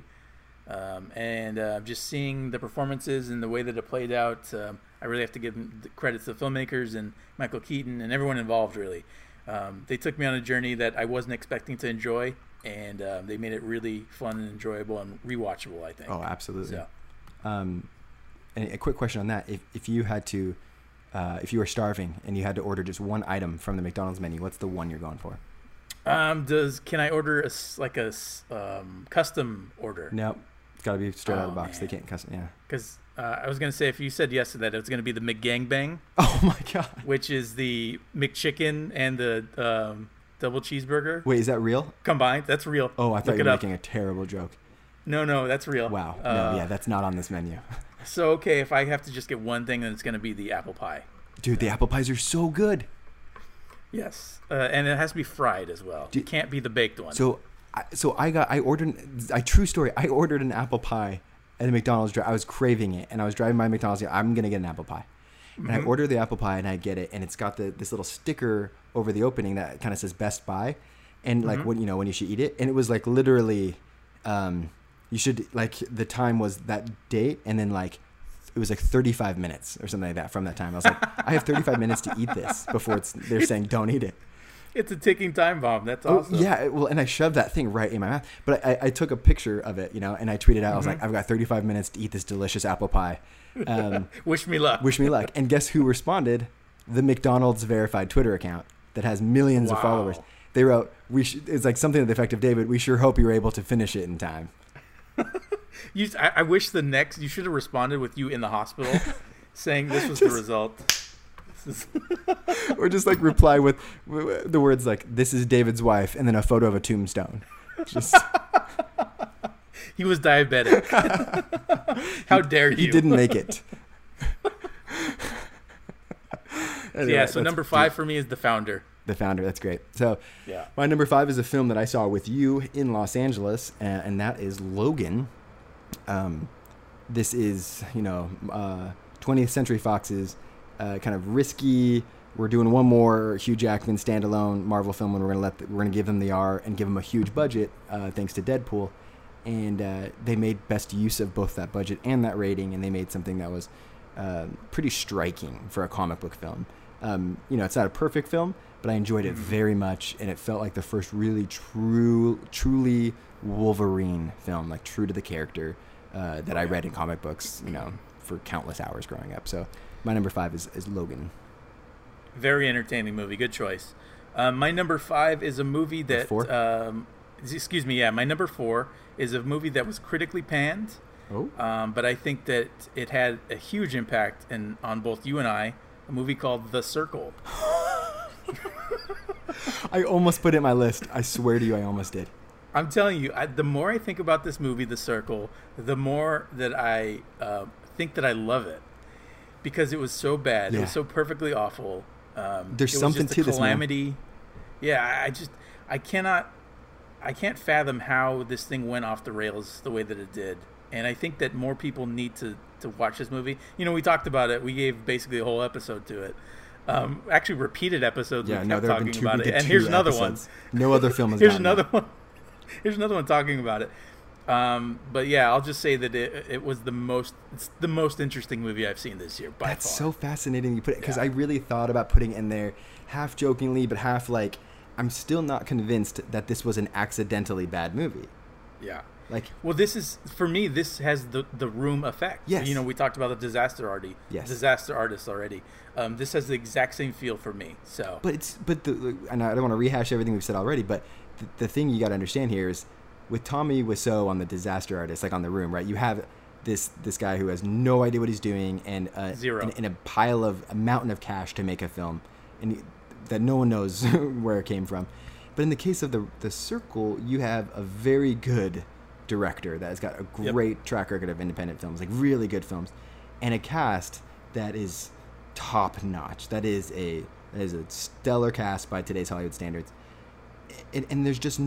And just seeing the performances and the way that it played out, I really have to give the credit to the filmmakers and Michael Keaton and everyone involved, really. They took me on a journey that I wasn't expecting to enjoy, and they made it really fun and enjoyable and rewatchable, I think. Oh, absolutely. So. And a quick question on that. If you had to, if you were starving and you had to order just one item from the McDonald's menu, what's the one you're going for? Can I order a custom order? No, it's got to be straight out of the box. Man. They can't custom. Yeah. Because I was gonna say, if you said yes to that, it was gonna be the McGangbang. Oh my god. Which is the McChicken and the double cheeseburger. Wait, is that real? Combined? That's real. Oh, I thought you were making a terrible joke. No, that's real. Wow. No, yeah, that's not on this menu. So okay, if I have to just get one thing, then it's gonna be the apple pie. Dude, the apple pies are so good. Yes, and it has to be fried as well. It can't be the baked one. I ordered a true story. I ordered an apple pie at a McDonald's. I was craving it, and I was driving by McDonald's. I'm gonna get an apple pie, And I order the apple pie and I get it, and it's got this little sticker over the opening that kind of says Best Buy, and like when you should eat it, and it was like literally, you should like the time was that date, and then like it was like 35 minutes or something like that from that time. I was like, I have 35 minutes to eat this before they're saying don't eat it. It's a ticking time bomb. That's awesome. Yeah, well, and I shoved that thing right in my mouth. But I took a picture of it, and I tweeted out. I was like, I've got 35 minutes to eat this delicious apple pie. Wish me luck. Wish me luck. And guess who responded? The McDonald's verified Twitter account that has millions of followers. They wrote, it's like something to the effect of, David, we sure hope you're able to finish it in time. I wish you should have responded with you in the hospital saying this was the result. Or just like reply with the words like, this is David's wife, and then a photo of a tombstone. Just he was diabetic. How dare you? He didn't make it. Anyway, yeah, so number 5 for me is The Founder. The Founder, that's great. So yeah. My number 5 is a film that I saw with you in Los Angeles, and that is Logan. This is, 20th Century Fox's kind of risky. We're doing one more Hugh Jackman standalone Marvel film, and we're gonna give them the R and give them a huge budget, thanks to Deadpool, and they made best use of both that budget and that rating, and they made something that was pretty striking for a comic book film. It's not a perfect film, but I enjoyed it very much, and it felt like the first really truly Wolverine film, like true to the character that I read in comic books, for countless hours growing up. So my number 5 is Logan. Very entertaining movie. Good choice. My number 5 is a movie that... my number 4 is a movie that was critically panned. Oh. But I think that it had a huge impact on both you and I. A movie called The Circle. I almost put it in my list. I swear to you, I almost did. I'm telling you, the more I think about this movie, The Circle, the more that I think that I love it. Because it was so bad. Yeah. It was so perfectly awful. There's something to this calamity. Yeah, I can't fathom how this thing went off the rails the way that it did. And I think that more people need to watch this movie. We talked about it. We gave basically a whole episode to it. Actually, repeated episodes. Yeah, we kept talking about it. And here's here's another one. No other film has Here's gotten another that. one. Here's another one talking about it. But yeah, I'll just say that it was it's the most interesting movie I've seen this year by far. That's so fascinating you put it, because I really thought about putting it in there half jokingly, but half like I'm still not convinced that this was an accidentally bad movie. Yeah. Like, well, this is, for me, this has the Room effect. Yes. We talked about the disaster artist already. This has the exact same feel for me. So, and I don't want to rehash everything we've said already, but the thing you got to understand here is, with Tommy Wiseau on the disaster artist, like on The Room, right? You have this guy who has no idea what he's doing, and Zero. And a mountain of cash to make a film, and that no one knows where it came from. But in the case of the Circle, you have a very good director that has got a great track record of independent films, like really good films, and a cast that is top notch. That is a stellar cast by today's Hollywood standards. And there's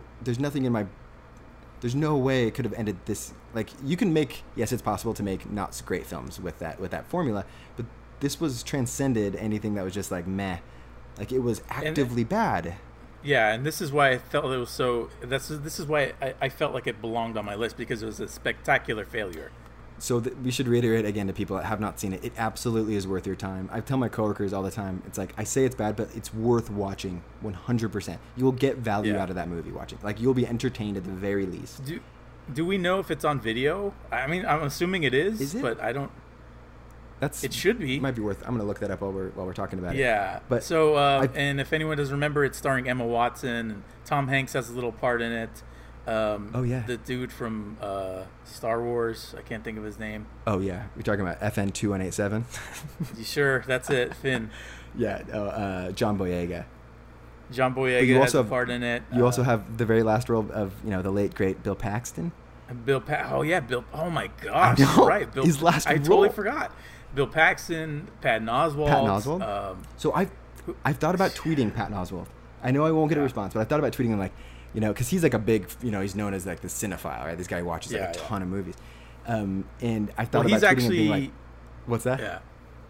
no way it could have ended this. Like, you can make, yes, it's possible to make not great films with that formula, but this was transcended anything that was just like meh. Like, it was actively bad. Yeah, and this is why I felt it was so. This is why I felt like it belonged on my list, because it was a spectacular failure. So we should reiterate again to people that have not seen it. It absolutely is worth your time. I tell my coworkers all the time. It's like, I say it's bad, but it's worth watching 100%. You will get value out of that movie watching. Like, you'll be entertained at the very least. Do we know if it's on video? I mean, I'm assuming it is. Is it? But I don't. It should be. It might be worth. I'm gonna look that up while we're talking about it. Yeah. But so, and if anyone doesn't remember, it's starring Emma Watson, and Tom Hanks has a little part in it. The dude from Star Wars, I can't think of his name. Oh yeah, you're talking about FN 2187. You sure? That's it, Finn. Yeah, John Boyega. John Boyega has a part in it. You also have the very last role of the late great Bill Paxton. Bill. Oh my gosh, you're right. Bill. His last role. I totally forgot. Bill Paxton, Patton Oswalt. So I've thought about tweeting Patton Oswalt. I know I won't get a response, but I thought about tweeting him, like, because he's like a big, he's known as like the cinephile, right? This guy watches like a ton of movies. And I thought about tweeting him being like, what's that? Yeah.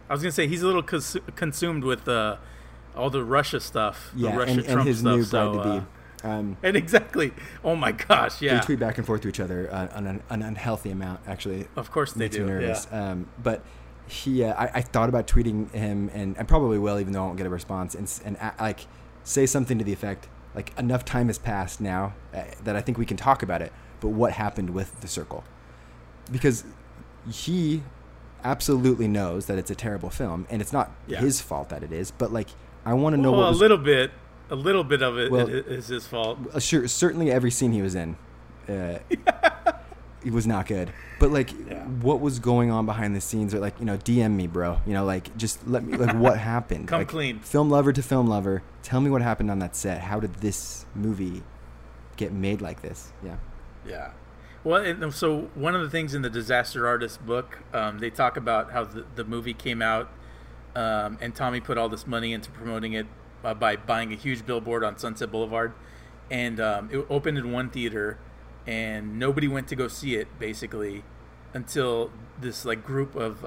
I was gonna say he's a little consumed with all the Russia stuff, Yeah, the Russia and Trump his stuff. new bride So, to be. and exactly. Oh my gosh, They yeah. tweet back and forth to each other on an unhealthy amount, actually. Of course they Makes do. me nervous. Yeah. But he, I thought about tweeting him, and I probably will, even though I won't get a response, and like say something to the effect, like, enough time has passed now that I think we can talk about it, but what happened with The Circle? Because he absolutely knows that it's a terrible film, and it's not his fault that it is, but, like, I want to know what was... A little bit of it is his fault. Sure, certainly every scene he was in, it was not good. But, like, what was going on behind the scenes? Or, like, DM me, bro. Like, just let me, like, what happened? Come like, clean. Film lover to film lover. Tell me what happened on that set. How did this movie get made like this? Yeah. Yeah. Well, and so one of the things in the Disaster Artist book, they talk about how the movie came out, and Tommy put all this money into promoting it by buying a huge billboard on Sunset Boulevard, and it opened in one theater, and nobody went to go see it basically until this like group of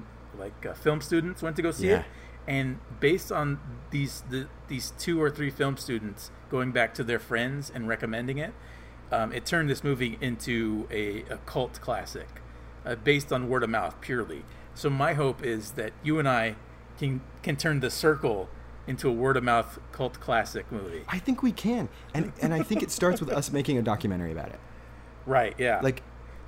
film students went to go see it, and based on these 2 or 3 film students going back to their friends and recommending it. It turned this movie into a cult classic based on word of mouth purely. So my hope is that you and I can turn The Circle into a word of mouth cult classic movie. I think we can. And I think it starts with us making a documentary about it. Right, yeah. Like,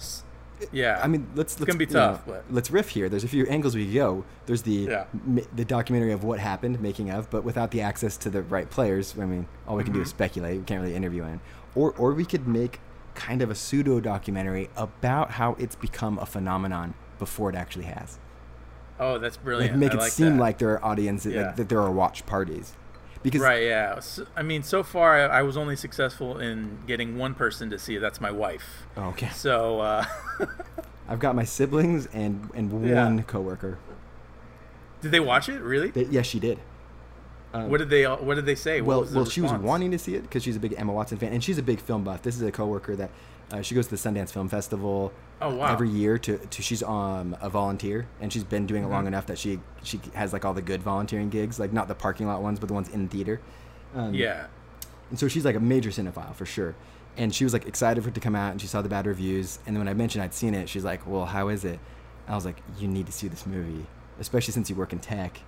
yeah. I mean, let's it's going to be tough, but let's riff here. There's a few angles we could go. There's the documentary of what happened, making of, but without the access to the right players. I mean, all we can do is speculate. We can't really interview anyone. Or we could make kind of a pseudo documentary about how it's become a phenomenon before it actually has. Oh, that's brilliant. Like, make I it like seem that. like there are audiences, like, that there are watch parties. Because right, yeah. So, I mean, so far I was only successful in getting one person to see it. That's my wife. Oh, okay. So I've got my siblings and one coworker. Did they watch it? Really? Yes, she did. What did they say? Well, What was the she was response? wanting to see it because she's a big Emma Watson fan, and she's a big film buff. This is a coworker that she goes to the Sundance Film Festival every year. She's a volunteer, and she's been doing it long enough that she has like all the good volunteering gigs, like not the parking lot ones, but the ones in theater. Yeah. And so she's like a major cinephile for sure. And she was like excited for it to come out, and she saw the bad reviews. And then when I mentioned I'd seen it, she's like, "Well, how is it?" I was like, "You need to see this movie, especially since you work in tech."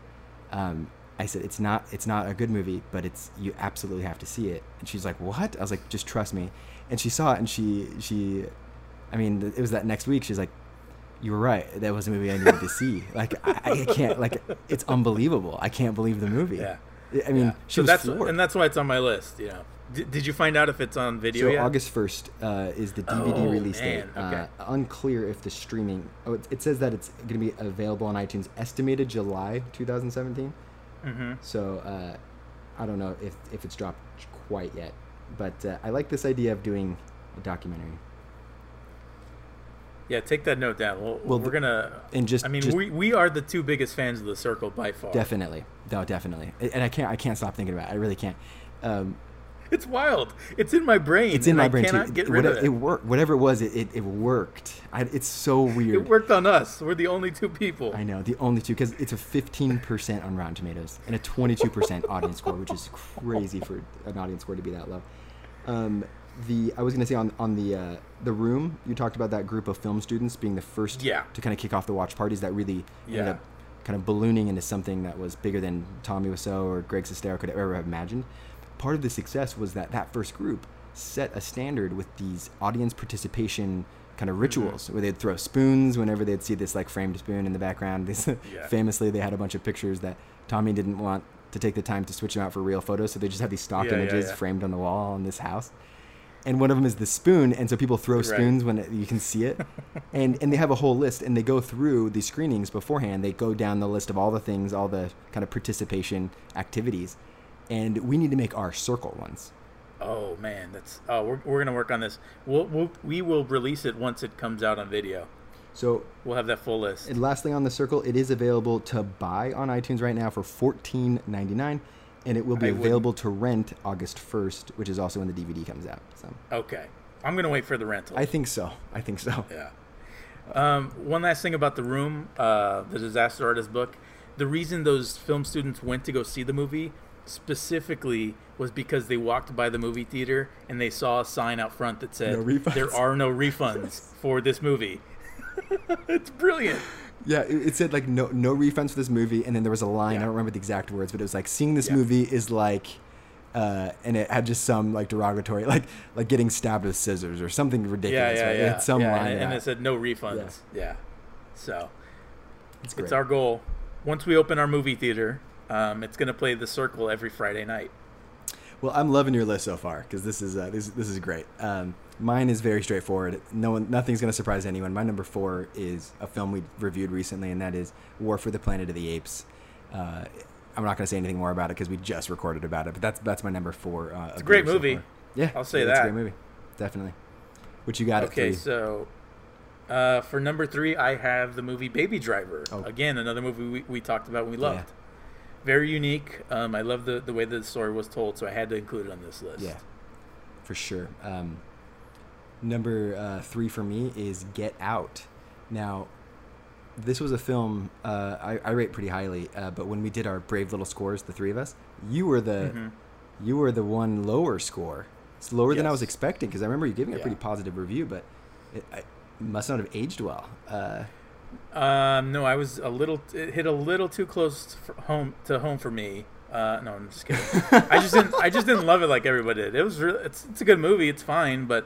I said, it's not a good movie, but you absolutely have to see it. And she's like, "What?" I was like, "Just trust me." And she saw it, and she I mean, it was that next week. She's like, "You were right. That was a movie I needed to see." Like, I can't, like, it's unbelievable. I can't believe the movie. Yeah. I mean, she was floored. And that's why it's on my list. You know, did you find out if it's on video So yet? August 1st is the DVD release date. Okay. Unclear if the streaming. Oh, it says that it's going to be available on iTunes. Estimated July 2017. Mm-hmm. So I don't know if it's dropped quite yet, but I like this idea of doing a documentary. Yeah, take that note down. We're gonna. And we are the 2 biggest fans of The Circle by far. Definitely, no, definitely, and I can't stop thinking about it. I really can't. It's wild. It's in my brain. It's in my brain I cannot too. get rid of it. It worked. Whatever it was, it worked. It's so weird. It worked on us. We're the only 2 people. I know, the only 2, because it's a 15% on Rotten Tomatoes and a 22% audience score, which is crazy for an audience score to be that low. I was going to say on the Room, you talked about that group of film students being the first to kind of kick off the watch parties that really ended up kind of ballooning into something that was bigger than Tommy Wiseau or Greg Sestero could ever have imagined. Part of the success was that first group set a standard with these audience participation kind of rituals where they'd throw spoons whenever they'd see this like framed spoon in the background. Famously, they had a bunch of pictures that Tommy didn't want to take the time to switch them out for real photos, so they just had these stock images framed on the wall in this house. And one of them is the spoon, and so people throw spoons when you can see it. and they have a whole list, and they go through the screenings beforehand. They go down the list of all the things, all the kind of participation activities. And we need to make our Circle ones. Oh man, we're gonna work on this. We will release it once it comes out on video. So we'll have that full list. And lastly, on the Circle, it is available to buy on iTunes right now for $14.99, and it will be available to rent August 1st, which is also when the DVD comes out. So okay, I'm gonna wait for the rental. I think so. Yeah. One last thing about The Room, the Disaster Artist book. the reason those film students went to go see the movie specifically was because they walked by the movie theater and they saw a sign out front that said, No refunds. "There are no refunds for this movie." It's brilliant. Yeah, it said like no refunds for this movie, and then there was a line. Yeah. I don't remember the exact words, but it was like seeing this movie is like, and it had just some like derogatory, like getting stabbed with scissors or something ridiculous. Yeah, right? yeah. It had some line, and it said no refunds. Yeah. So it's great. it's our goal. Once we open our movie theater, it's going to play The Circle every Friday night. Well, I'm loving your list so far because this is great. Mine is very straightforward. Nothing's going to surprise anyone. My number 4 is a film we reviewed recently, and that is War for the Planet of the Apes. I'm not going to say anything more about it because we just recorded about it, but that's my number 4. It's a great movie. Yeah, I'll say It's that. a great movie, definitely. What you got? Okay, at 3? so for number 3, I have the movie Baby Driver. Oh. Again, another movie we talked about and we loved. Yeah. Very unique. I love the way the story was told, so I had to include it on this list. Yeah, for sure. Number 3 for me is Get Out. Now, this was a film I rate pretty highly, but when we did our brave little scores, the three of us, you were the one lower score. It's lower than I was Yes. expecting because I remember you giving a Yeah. pretty positive review, but it must not have aged well. No, I was it hit a little too close to home for me. No, I'm just kidding. I just didn't love it like everybody did. It was it's a good movie. It's fine, but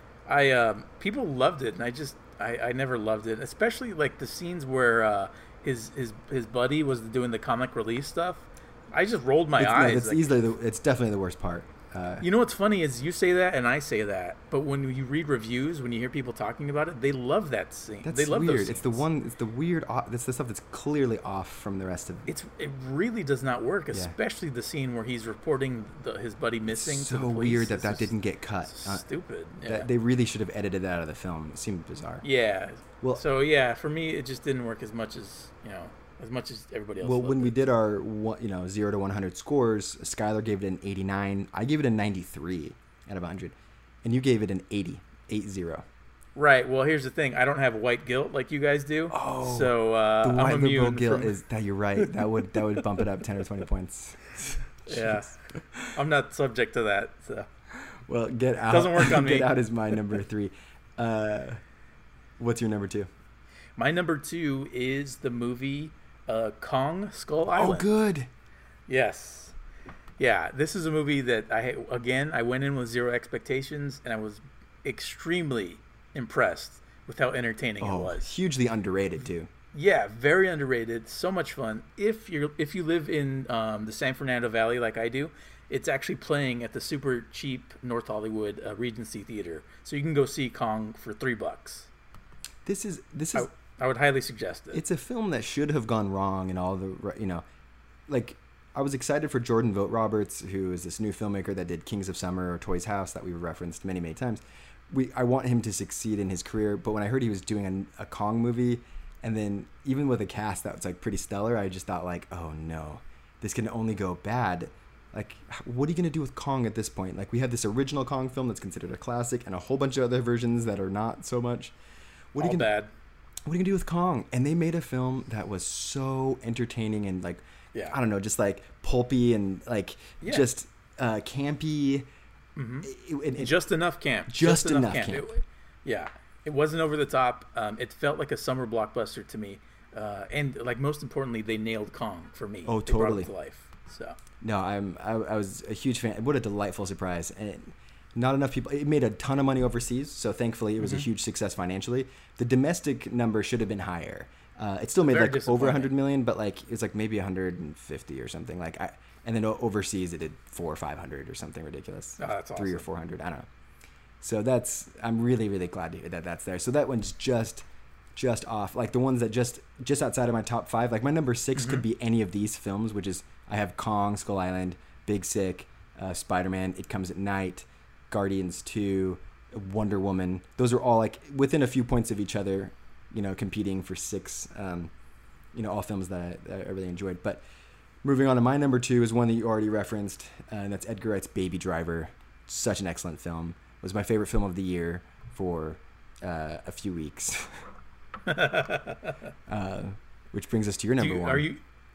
people loved it, and I never loved it. Especially like the scenes where his buddy was doing the comic relief stuff. I just rolled my eyes. It's definitely the worst part. You know what's funny is you say that and I say that, but when you read reviews, when you hear people talking about it, they love that scene. That's they love weird. those scenes. It's the weird. It's the stuff that's clearly off from the rest of. It really does not work, especially the scene where he's reporting his buddy missing. It's to so the police. weird It's that just didn't get cut. stupid. Yeah. They really should have edited that out of the film. It seemed bizarre. Yeah. Well- so yeah, for me, it just didn't work as much as everybody else. Well, loved when we it. did our 0 to 100 scores, Skylar gave it an 89. I gave it a 93 out of 100, and you gave it an 80. Right. Well, here's the thing. I don't have white guilt like you guys do. Oh, so the I'm white liberal immune guilt from. is that you're right. That would bump it up 10 or 20 points. Yeah. I'm not subject to that. So. Well, Get Out Doesn't work on me. Get Out is my number 3. What's your number 2? My number 2 is the movie Kong Skull Island. Oh, good. Yes. Yeah, this is a movie that I went in with zero expectations, and I was extremely impressed with how entertaining it was. Hugely underrated too. Yeah, very underrated. So much fun. If you live in the San Fernando Valley like I do, it's actually playing at the super cheap North Hollywood Regency Theater, so you can go see Kong for $3. This is. I would highly suggest it. It's a film that should have gone wrong and all the like. I was excited for Jordan Vogt Roberts, who is this new filmmaker that did Kings of Summer or Toys House that we've referenced many, many times. I want him to succeed in his career, but when I heard he was doing a Kong movie, and then even with a cast that was like pretty stellar, I just thought like, oh no, this can only go bad. Like, what are you going to do with Kong at this point? Like, we have this original Kong film that's considered a classic and a whole bunch of other versions that are not so much. What are you bad. What are you going to do with Kong? And they made a film that was so entertaining and like, Yeah. I don't know, just like pulpy and like just campy. Mm-hmm. Just enough camp. Just enough camp. It wasn't over the top. It felt like a summer blockbuster to me. And like most importantly, they nailed Kong for me. Oh, they brought totally. it to life. So. No, I was a huge fan. What a delightful surprise. And not enough people. It made a ton of money overseas, so thankfully it was a huge success financially. The domestic number should have been higher. It still made Very like over 100 disappointing. million, but like it's like maybe 150 or something. Like and then overseas it did 400 or 500 or something ridiculous. Oh, that's 300 or awesome. 400. I don't know. So I'm really, really glad to hear that that's there. So that one's just off. Like the ones that just outside of my top 5. Like my number 6 could be any of these films, which is I have Kong, Skull Island, Big Sick, Spider-Man, It Comes at Night, Guardians 2, Wonder Woman. Those are all like within a few points of each other, competing for 6, all films that I really enjoyed. But moving on to my number 2 is one that you already referenced, and that's Edgar Wright's Baby Driver. Such an excellent film. It was my favorite film of the year for a few weeks. Which brings us to your number 1.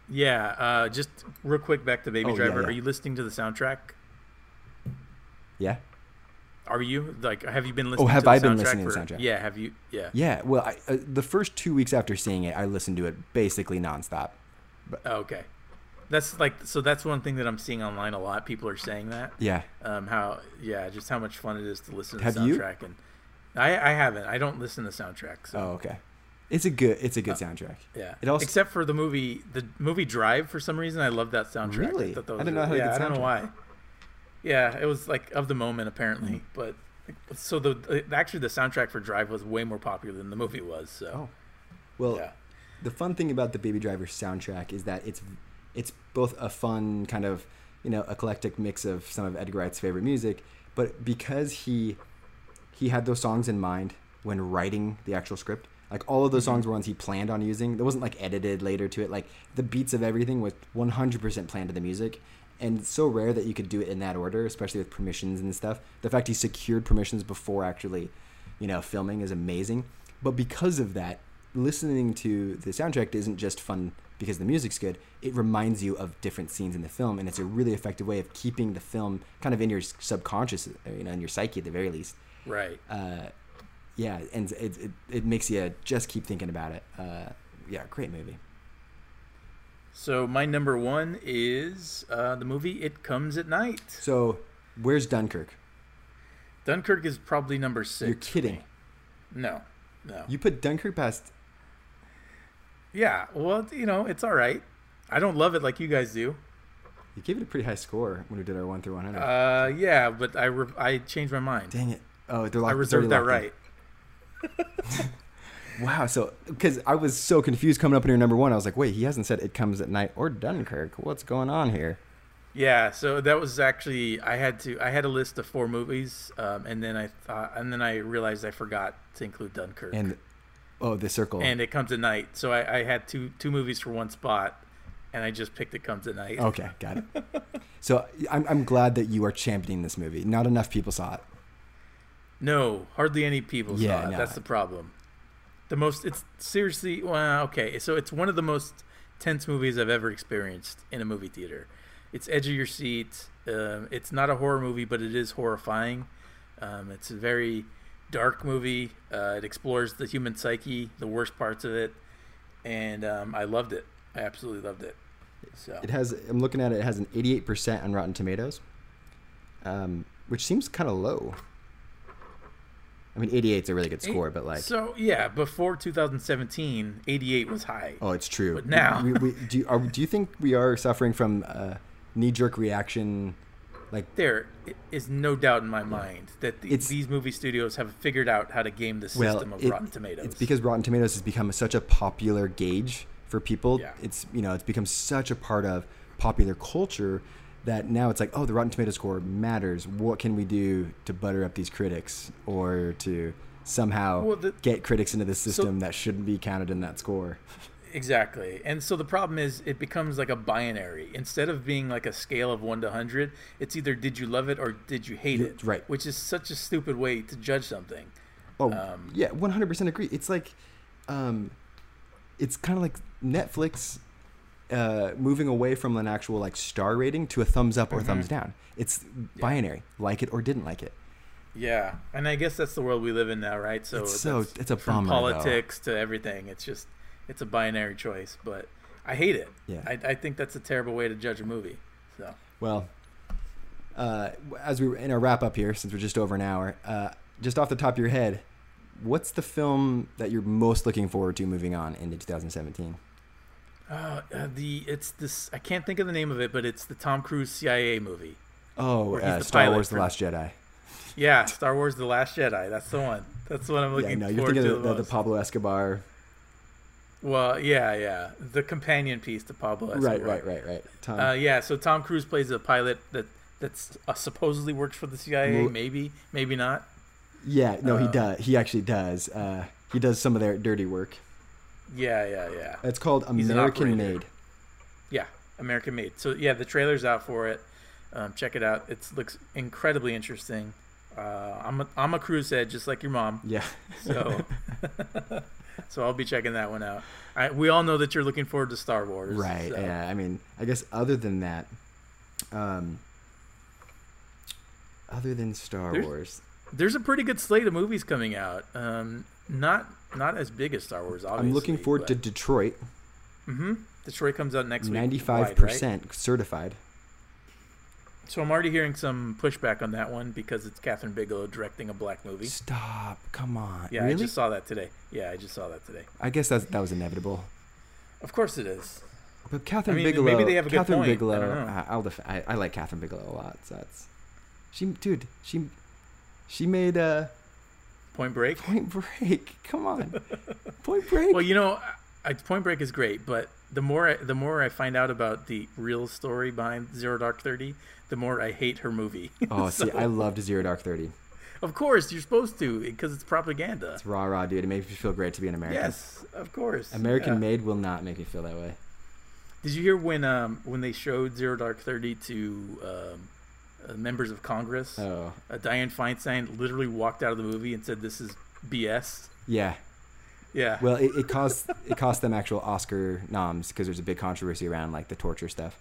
Yeah, just real quick back to Baby Oh, yeah, Driver. yeah. Are you listening to the soundtrack? Yeah. Are you have you been listening? have to the I been soundtrack listening to the soundtrack? Yeah, have you? Yeah. Yeah. Well, the first 2 weeks after seeing it, I listened to it basically nonstop. Oh, okay. That's one thing that I'm seeing online a lot. People are saying that. Yeah. Just how much fun it is to listen to Have the you? soundtrack. And I haven't. I don't listen to soundtracks. So. Oh, okay. It's a good soundtrack. Yeah. It also, Except for the movie Drive. For some reason, I love that soundtrack. Really? I thought that I was didn't know how they did I don't know soundtrack. why. Yeah, it was like of the moment apparently, but so actually the soundtrack for Drive was way more popular than the movie was. So. Oh. Well, Yeah. the fun thing about the Baby Driver soundtrack is that it's both a fun kind of, eclectic mix of some of Edgar Wright's favorite music, but because he had those songs in mind when writing the actual script, like all of those songs were ones he planned on using. There wasn't like edited later to it. Like the beats of everything was 100% planned to the music. And it's so rare that you could do it in that order, especially with permissions and stuff. The fact he secured permissions before actually, filming is amazing. But because of that, listening to the soundtrack isn't just fun because the music's good. It reminds you of different scenes in the film, and it's a really effective way of keeping the film kind of in your subconscious, in your psyche at the very least. Right. Yeah, and it makes you just keep thinking about it. Great movie. So my number one is the movie It Comes at Night. So, where's Dunkirk? Dunkirk is probably number 6. You're kidding. No. You put Dunkirk past... Yeah, well, it's all right. I don't love it like you guys do. You gave it a pretty high score when we did our 1 through 100. Yeah, but I changed my mind. Dang it. Oh, I reserved that right. Wow, so because I was so confused coming up in your number 1, I was like, wait, he hasn't said It Comes at Night or Dunkirk. What's going on here? Yeah, so that was actually I had a list of 4 movies, and then I realized I forgot to include Dunkirk. And The Circle. And It Comes at Night. So I had two movies for one spot, and I just picked It Comes at Night. Okay, got it. So I'm glad that you are championing this movie. Not enough people saw it. No, hardly any people saw it. no. That's the problem. It's seriously, well, okay, so it's one of the most tense movies I've ever experienced in a movie theater. It's edge of your seat. It's not a horror movie, but it is horrifying. It's a very dark movie. It explores the human psyche, the worst parts of it, and I loved it. I absolutely loved it. So I'm looking at it. It has an 88% on Rotten Tomatoes, which seems kind of low. I mean, 88 is a really good score, but like... So, yeah, before 2017, 88 was high. Oh, it's true. But now... Do you think we are suffering from knee-jerk reaction? Like, there is no doubt in my mind that these movie studios have figured out how to game the system of Rotten Tomatoes. It's because Rotten Tomatoes has become such a popular gauge for people. Yeah. It's become such a part of popular culture that now it's like, oh, the Rotten Tomatoes score matters. What can we do to butter up these critics or to somehow get critics into the system that shouldn't be counted in that score? Exactly. And so the problem is it becomes like a binary. Instead of being like a scale of 1 to 100, it's either did you love it or did you hate it? Right. Which is such a stupid way to judge something. Oh, yeah, 100% agree. It's like, it's kind of like Netflix moving away from an actual like star rating to a thumbs up or thumbs down. It's binary, like it or didn't like it. Yeah, and I guess that's the world we live in now, right? So it's a from bummer, politics to everything. It's a binary choice, but I hate it. Yeah, I think that's a terrible way to judge a movie. So well, as we were in our wrap up here, since we're just over an hour, just off the top of your head, what's the film that you're most looking forward to moving on into 2017? It's this. I can't think of the name of it, but it's the Tom Cruise CIA movie. Oh, Star Wars: The Last Jedi. Yeah, Star Wars: The Last Jedi. That's the one. That's the one I'm looking forward to. You're thinking of the Pablo Escobar. Well, yeah, the companion piece to Pablo Escobar. Right. Tom. Yeah. So Tom Cruise plays a pilot that's supposedly works for the CIA. Maybe not. Yeah. No, he does. He actually does. He does some of their dirty work. Yeah. It's called American Made. Yeah, American Made. So yeah, the trailer's out for it. Check it out. It looks incredibly interesting. I'm a Cruise head, just like your mom. Yeah. So So I'll be checking that one out. We all know that you're looking forward to Star Wars. Right. So. Yeah. I mean, I guess other than that, other than Star Wars, there's a pretty good slate of movies coming out. Not as big as Star Wars, obviously. I'm looking forward to Detroit. Mm-hmm. Detroit comes out next week. 95% certified. So I'm already hearing some pushback on that one because it's Catherine Bigelow directing a black movie. Stop! Come on. Yeah, really? I just saw that today. I guess that was inevitable. Of course it is. But Catherine maybe Bigelow. they have a good Catherine point. Bigelow. I don't know. I like Catherine Bigelow a lot. So that's she made Point Break. Point Break. Come on. Point Break. Well, Point Break is great, but the more I find out about the real story behind Zero Dark 30, the more I hate her movie. Oh, see, I loved Zero Dark 30. Of course, you're supposed to because it's propaganda. It's rah, dude. It makes me feel great to be an American. Yes, of course. American Made will not make me feel that way. Did you hear when they showed Zero Dark 30 to members of Congress? Oh. Dianne Feinstein literally walked out of the movie and said, "This is BS." Yeah. Yeah. Well, it cost them actual Oscar noms because there's a big controversy around like the torture stuff.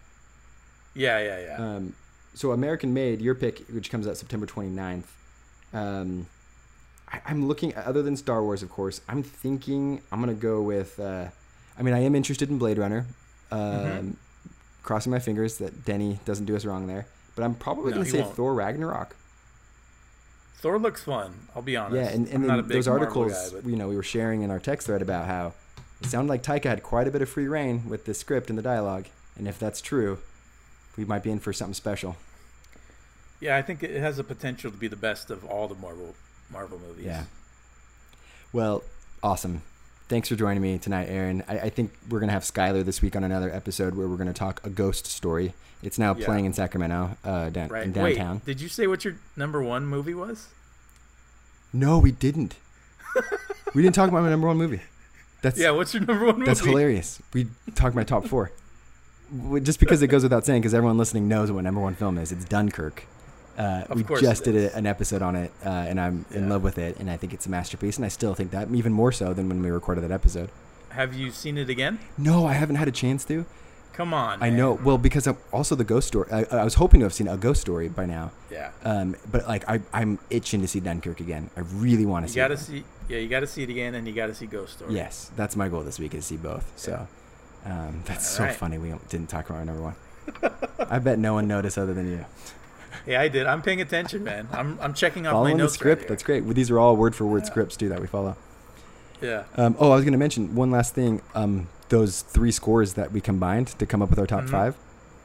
Yeah. So American Made, your pick, which comes out September 29th. I'm looking, other than Star Wars, of course, I'm thinking I'm going to go with, I am interested in Blade Runner. Crossing my fingers that Denny doesn't do us wrong there. But I'm probably going to say Thor Ragnarok. Thor looks fun, I'll be honest. Yeah, and I'm not a big those articles, Marvel guy, we were sharing in our text thread about how it sounded like Taika had quite a bit of free reign with the script and the dialogue. And if that's true, we might be in for something special. Yeah, I think it has the potential to be the best of all the Marvel movies. Yeah. Well, awesome. Thanks for joining me tonight, Aaron. I think we're going to have Skylar this week on another episode where we're going to talk A Ghost Story. It's now playing in Sacramento, in downtown. Wait, did you say what your number one movie was? No, we didn't. We didn't talk about my number one movie. What's your number one movie? That's hilarious. We talked my top 4. Just because it goes without saying, because everyone listening knows what number one film is. It's Dunkirk. We just did an episode on it, and I'm in love with it, and I think it's a masterpiece, and I still think that, even more so than when we recorded that episode. Have you seen it again? No, I haven't had a chance to. Come on, man. I know. Well, because also the Ghost Story. I was hoping to have seen A Ghost Story by now. Yeah. But I'm itching to see Dunkirk again. I really want to see it. You got to see it again, and you got to see Ghost Story. Yes, that's my goal this week, is to see both. So that's so funny we didn't talk about our number one. I bet no one noticed other than you. Yeah, I did. I'm paying attention, man. I'm checking off Following my notes. The script. Right That's great. Well, these are all word for word scripts too that we follow. Yeah. I was going to mention one last thing. Those 3 scores that we combined to come up with our top 5.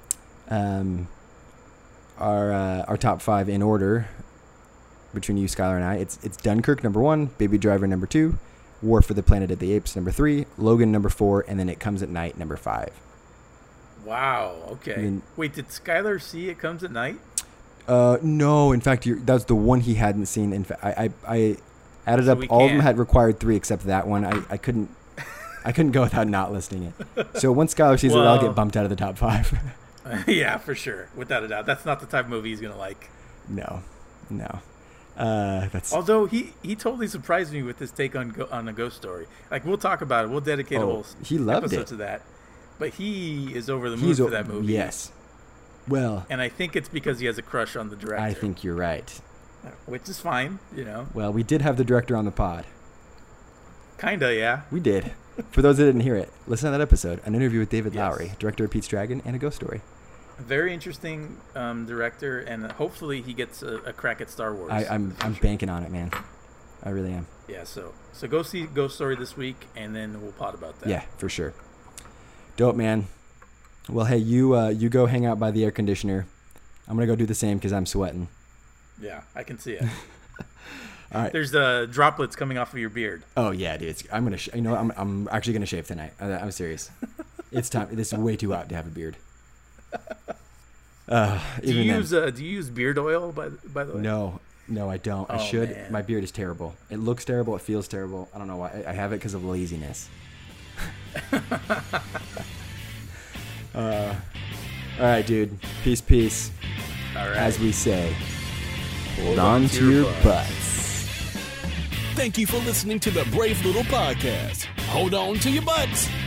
Our top 5 in order between you, Skylar, and I. It's Dunkirk number 1, Baby Driver number 2, War for the Planet of the Apes number 3, Logan number 4, and then It Comes at Night number 5. Wow. Okay. Wait, did Skylar see It Comes at Night? No. In fact, that's the one he hadn't seen. In fact, I added up. All of them had required 3 except that one. I couldn't go without not listing it. So once Skylar sees it, I'll get bumped out of the top 5. Yeah, for sure, without a doubt. That's not the type of movie he's gonna like. No. That's. Although he totally surprised me with his take on A Ghost Story. Like, we'll talk about it. We'll dedicate a whole episode to that. But he is over the moon for that movie. Yes. Well. And I think it's because he has a crush on the director. I think you're right. Which is fine, Well, we did have the director on the pod. Kinda, yeah. We did. For those that didn't hear it, listen to that episode. An interview with David Lowery, director of Pete's Dragon and A Ghost Story. A very interesting director, and hopefully he gets a crack at Star Wars. I'm banking on it, man. I really am. Yeah, so go see Ghost Story this week, and then we'll pod about that. Yeah, for sure. Dope, man. Well, hey, you go hang out by the air conditioner. I'm gonna go do the same because I'm sweating. Yeah, I can see it. All right. There's droplets coming off of your beard. Oh yeah, dude. I'm gonna. I'm actually gonna shave tonight. I'm serious. It's time. This is way too hot to have a beard. Do you use beard oil by the way? No, I don't. I should. Man. My beard is terrible. It looks terrible. It feels terrible. I don't know why. I have it because of laziness. All right, dude. Peace. All right. As we say, hold on to your butts. Thank you for listening to the Brave Little Podcast. Hold on to your butts.